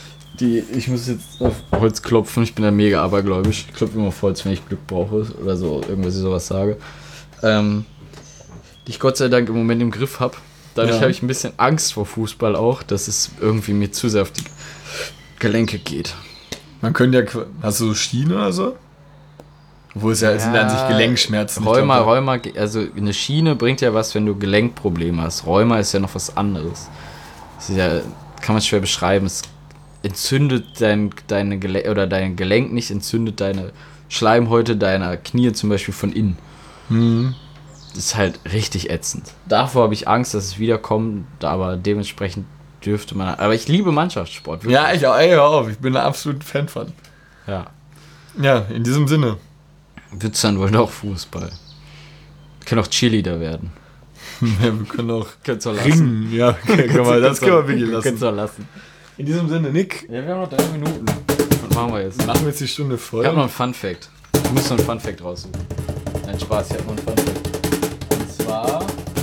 Ich muss jetzt auf Holz klopfen, ich bin ja mega abergläubisch. Ich klopfe immer auf Holz, wenn ich Glück brauche oder so, irgendwas ich sowas sage. Die ich Gott sei Dank im Moment im Griff habe. Dadurch habe ich ein bisschen Angst vor Fußball auch, dass es irgendwie mir zu sehr auf die Gelenke geht.
Man könnte ja... Hast du so Schienen oder so? Wo es sind an sich Gelenkschmerzen.
Rheuma, also eine Schiene bringt ja was, wenn du Gelenkprobleme hast. Rheuma ist ja noch was anderes. Das ist ja, kann man schwer beschreiben. Es entzündet dein Gelenk nicht, entzündet deine Schleimhäute deiner Knie zum Beispiel von innen.
Mhm.
Das ist halt richtig ätzend. Davor habe ich Angst, dass es wiederkommt, aber dementsprechend dürfte man... Aber ich liebe Mannschaftssport. Wirklich.
Ja, ich auch. Ey, hör auf, ich bin ein absoluter Fan von.
Ja.
Ja, in diesem Sinne.
Wird's dann wohl doch Fußball. Wir können auch Cheerleader werden.
Ja, wir können auch
lassen.
ringen. Ja, das können wir wirklich lassen.
Kannst du lassen.
In diesem Sinne, Nick.
Ja, wir haben noch 3 Minuten. Was machen wir jetzt?
Machen wir jetzt die Stunde voll.
Ich habe noch einen Fun-Fact. Ich muss noch einen Fun-Fact raussuchen. Nein, Spaß, ich habe noch einen Fun-Fact. Und zwar...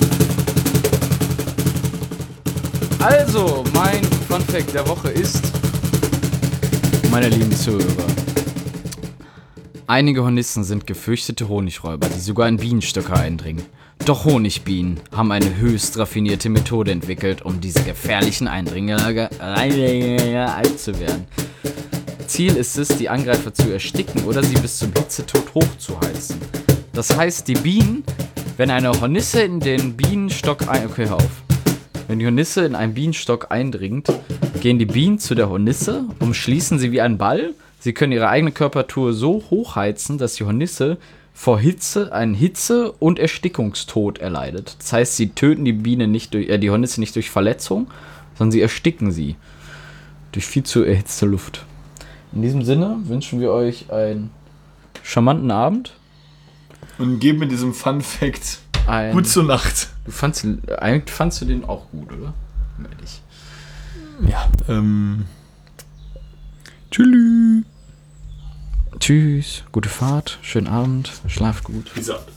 Also, mein Fun-Fact der Woche ist... Meine lieben Zuhörer. Einige Hornissen sind gefürchtete Honigräuber, die sogar in Bienenstöcke eindringen. Doch Honigbienen haben eine höchst raffinierte Methode entwickelt, um diese gefährlichen Eindringlinge einzuwehren. Ziel ist es, die Angreifer zu ersticken oder sie bis zum Hitzetod hochzuheizen. Das heißt, die Bienen, wenn eine Hornisse in den Bienenstock Wenn die Hornisse in einen Bienenstock eindringt, gehen die Bienen zu der Hornisse, umschließen sie wie ein Ball. Sie können ihre eigene Körpertemperatur so hochheizen, dass die Hornisse vor Hitze einen Hitze- und Erstickungstod erleidet. Das heißt, sie töten die die Hornisse nicht durch Verletzung, sondern sie ersticken sie durch viel zu erhitzte Luft. In diesem Sinne wünschen wir euch einen charmanten Abend.
Und geben mit diesem Fun-Fact gut zur Nacht.
Eigentlich fandst du den auch gut, oder? Ehrlich.
Ja, Tschüss.
Tschüss, gute Fahrt, schönen Abend, schlaf gut.
Peace out.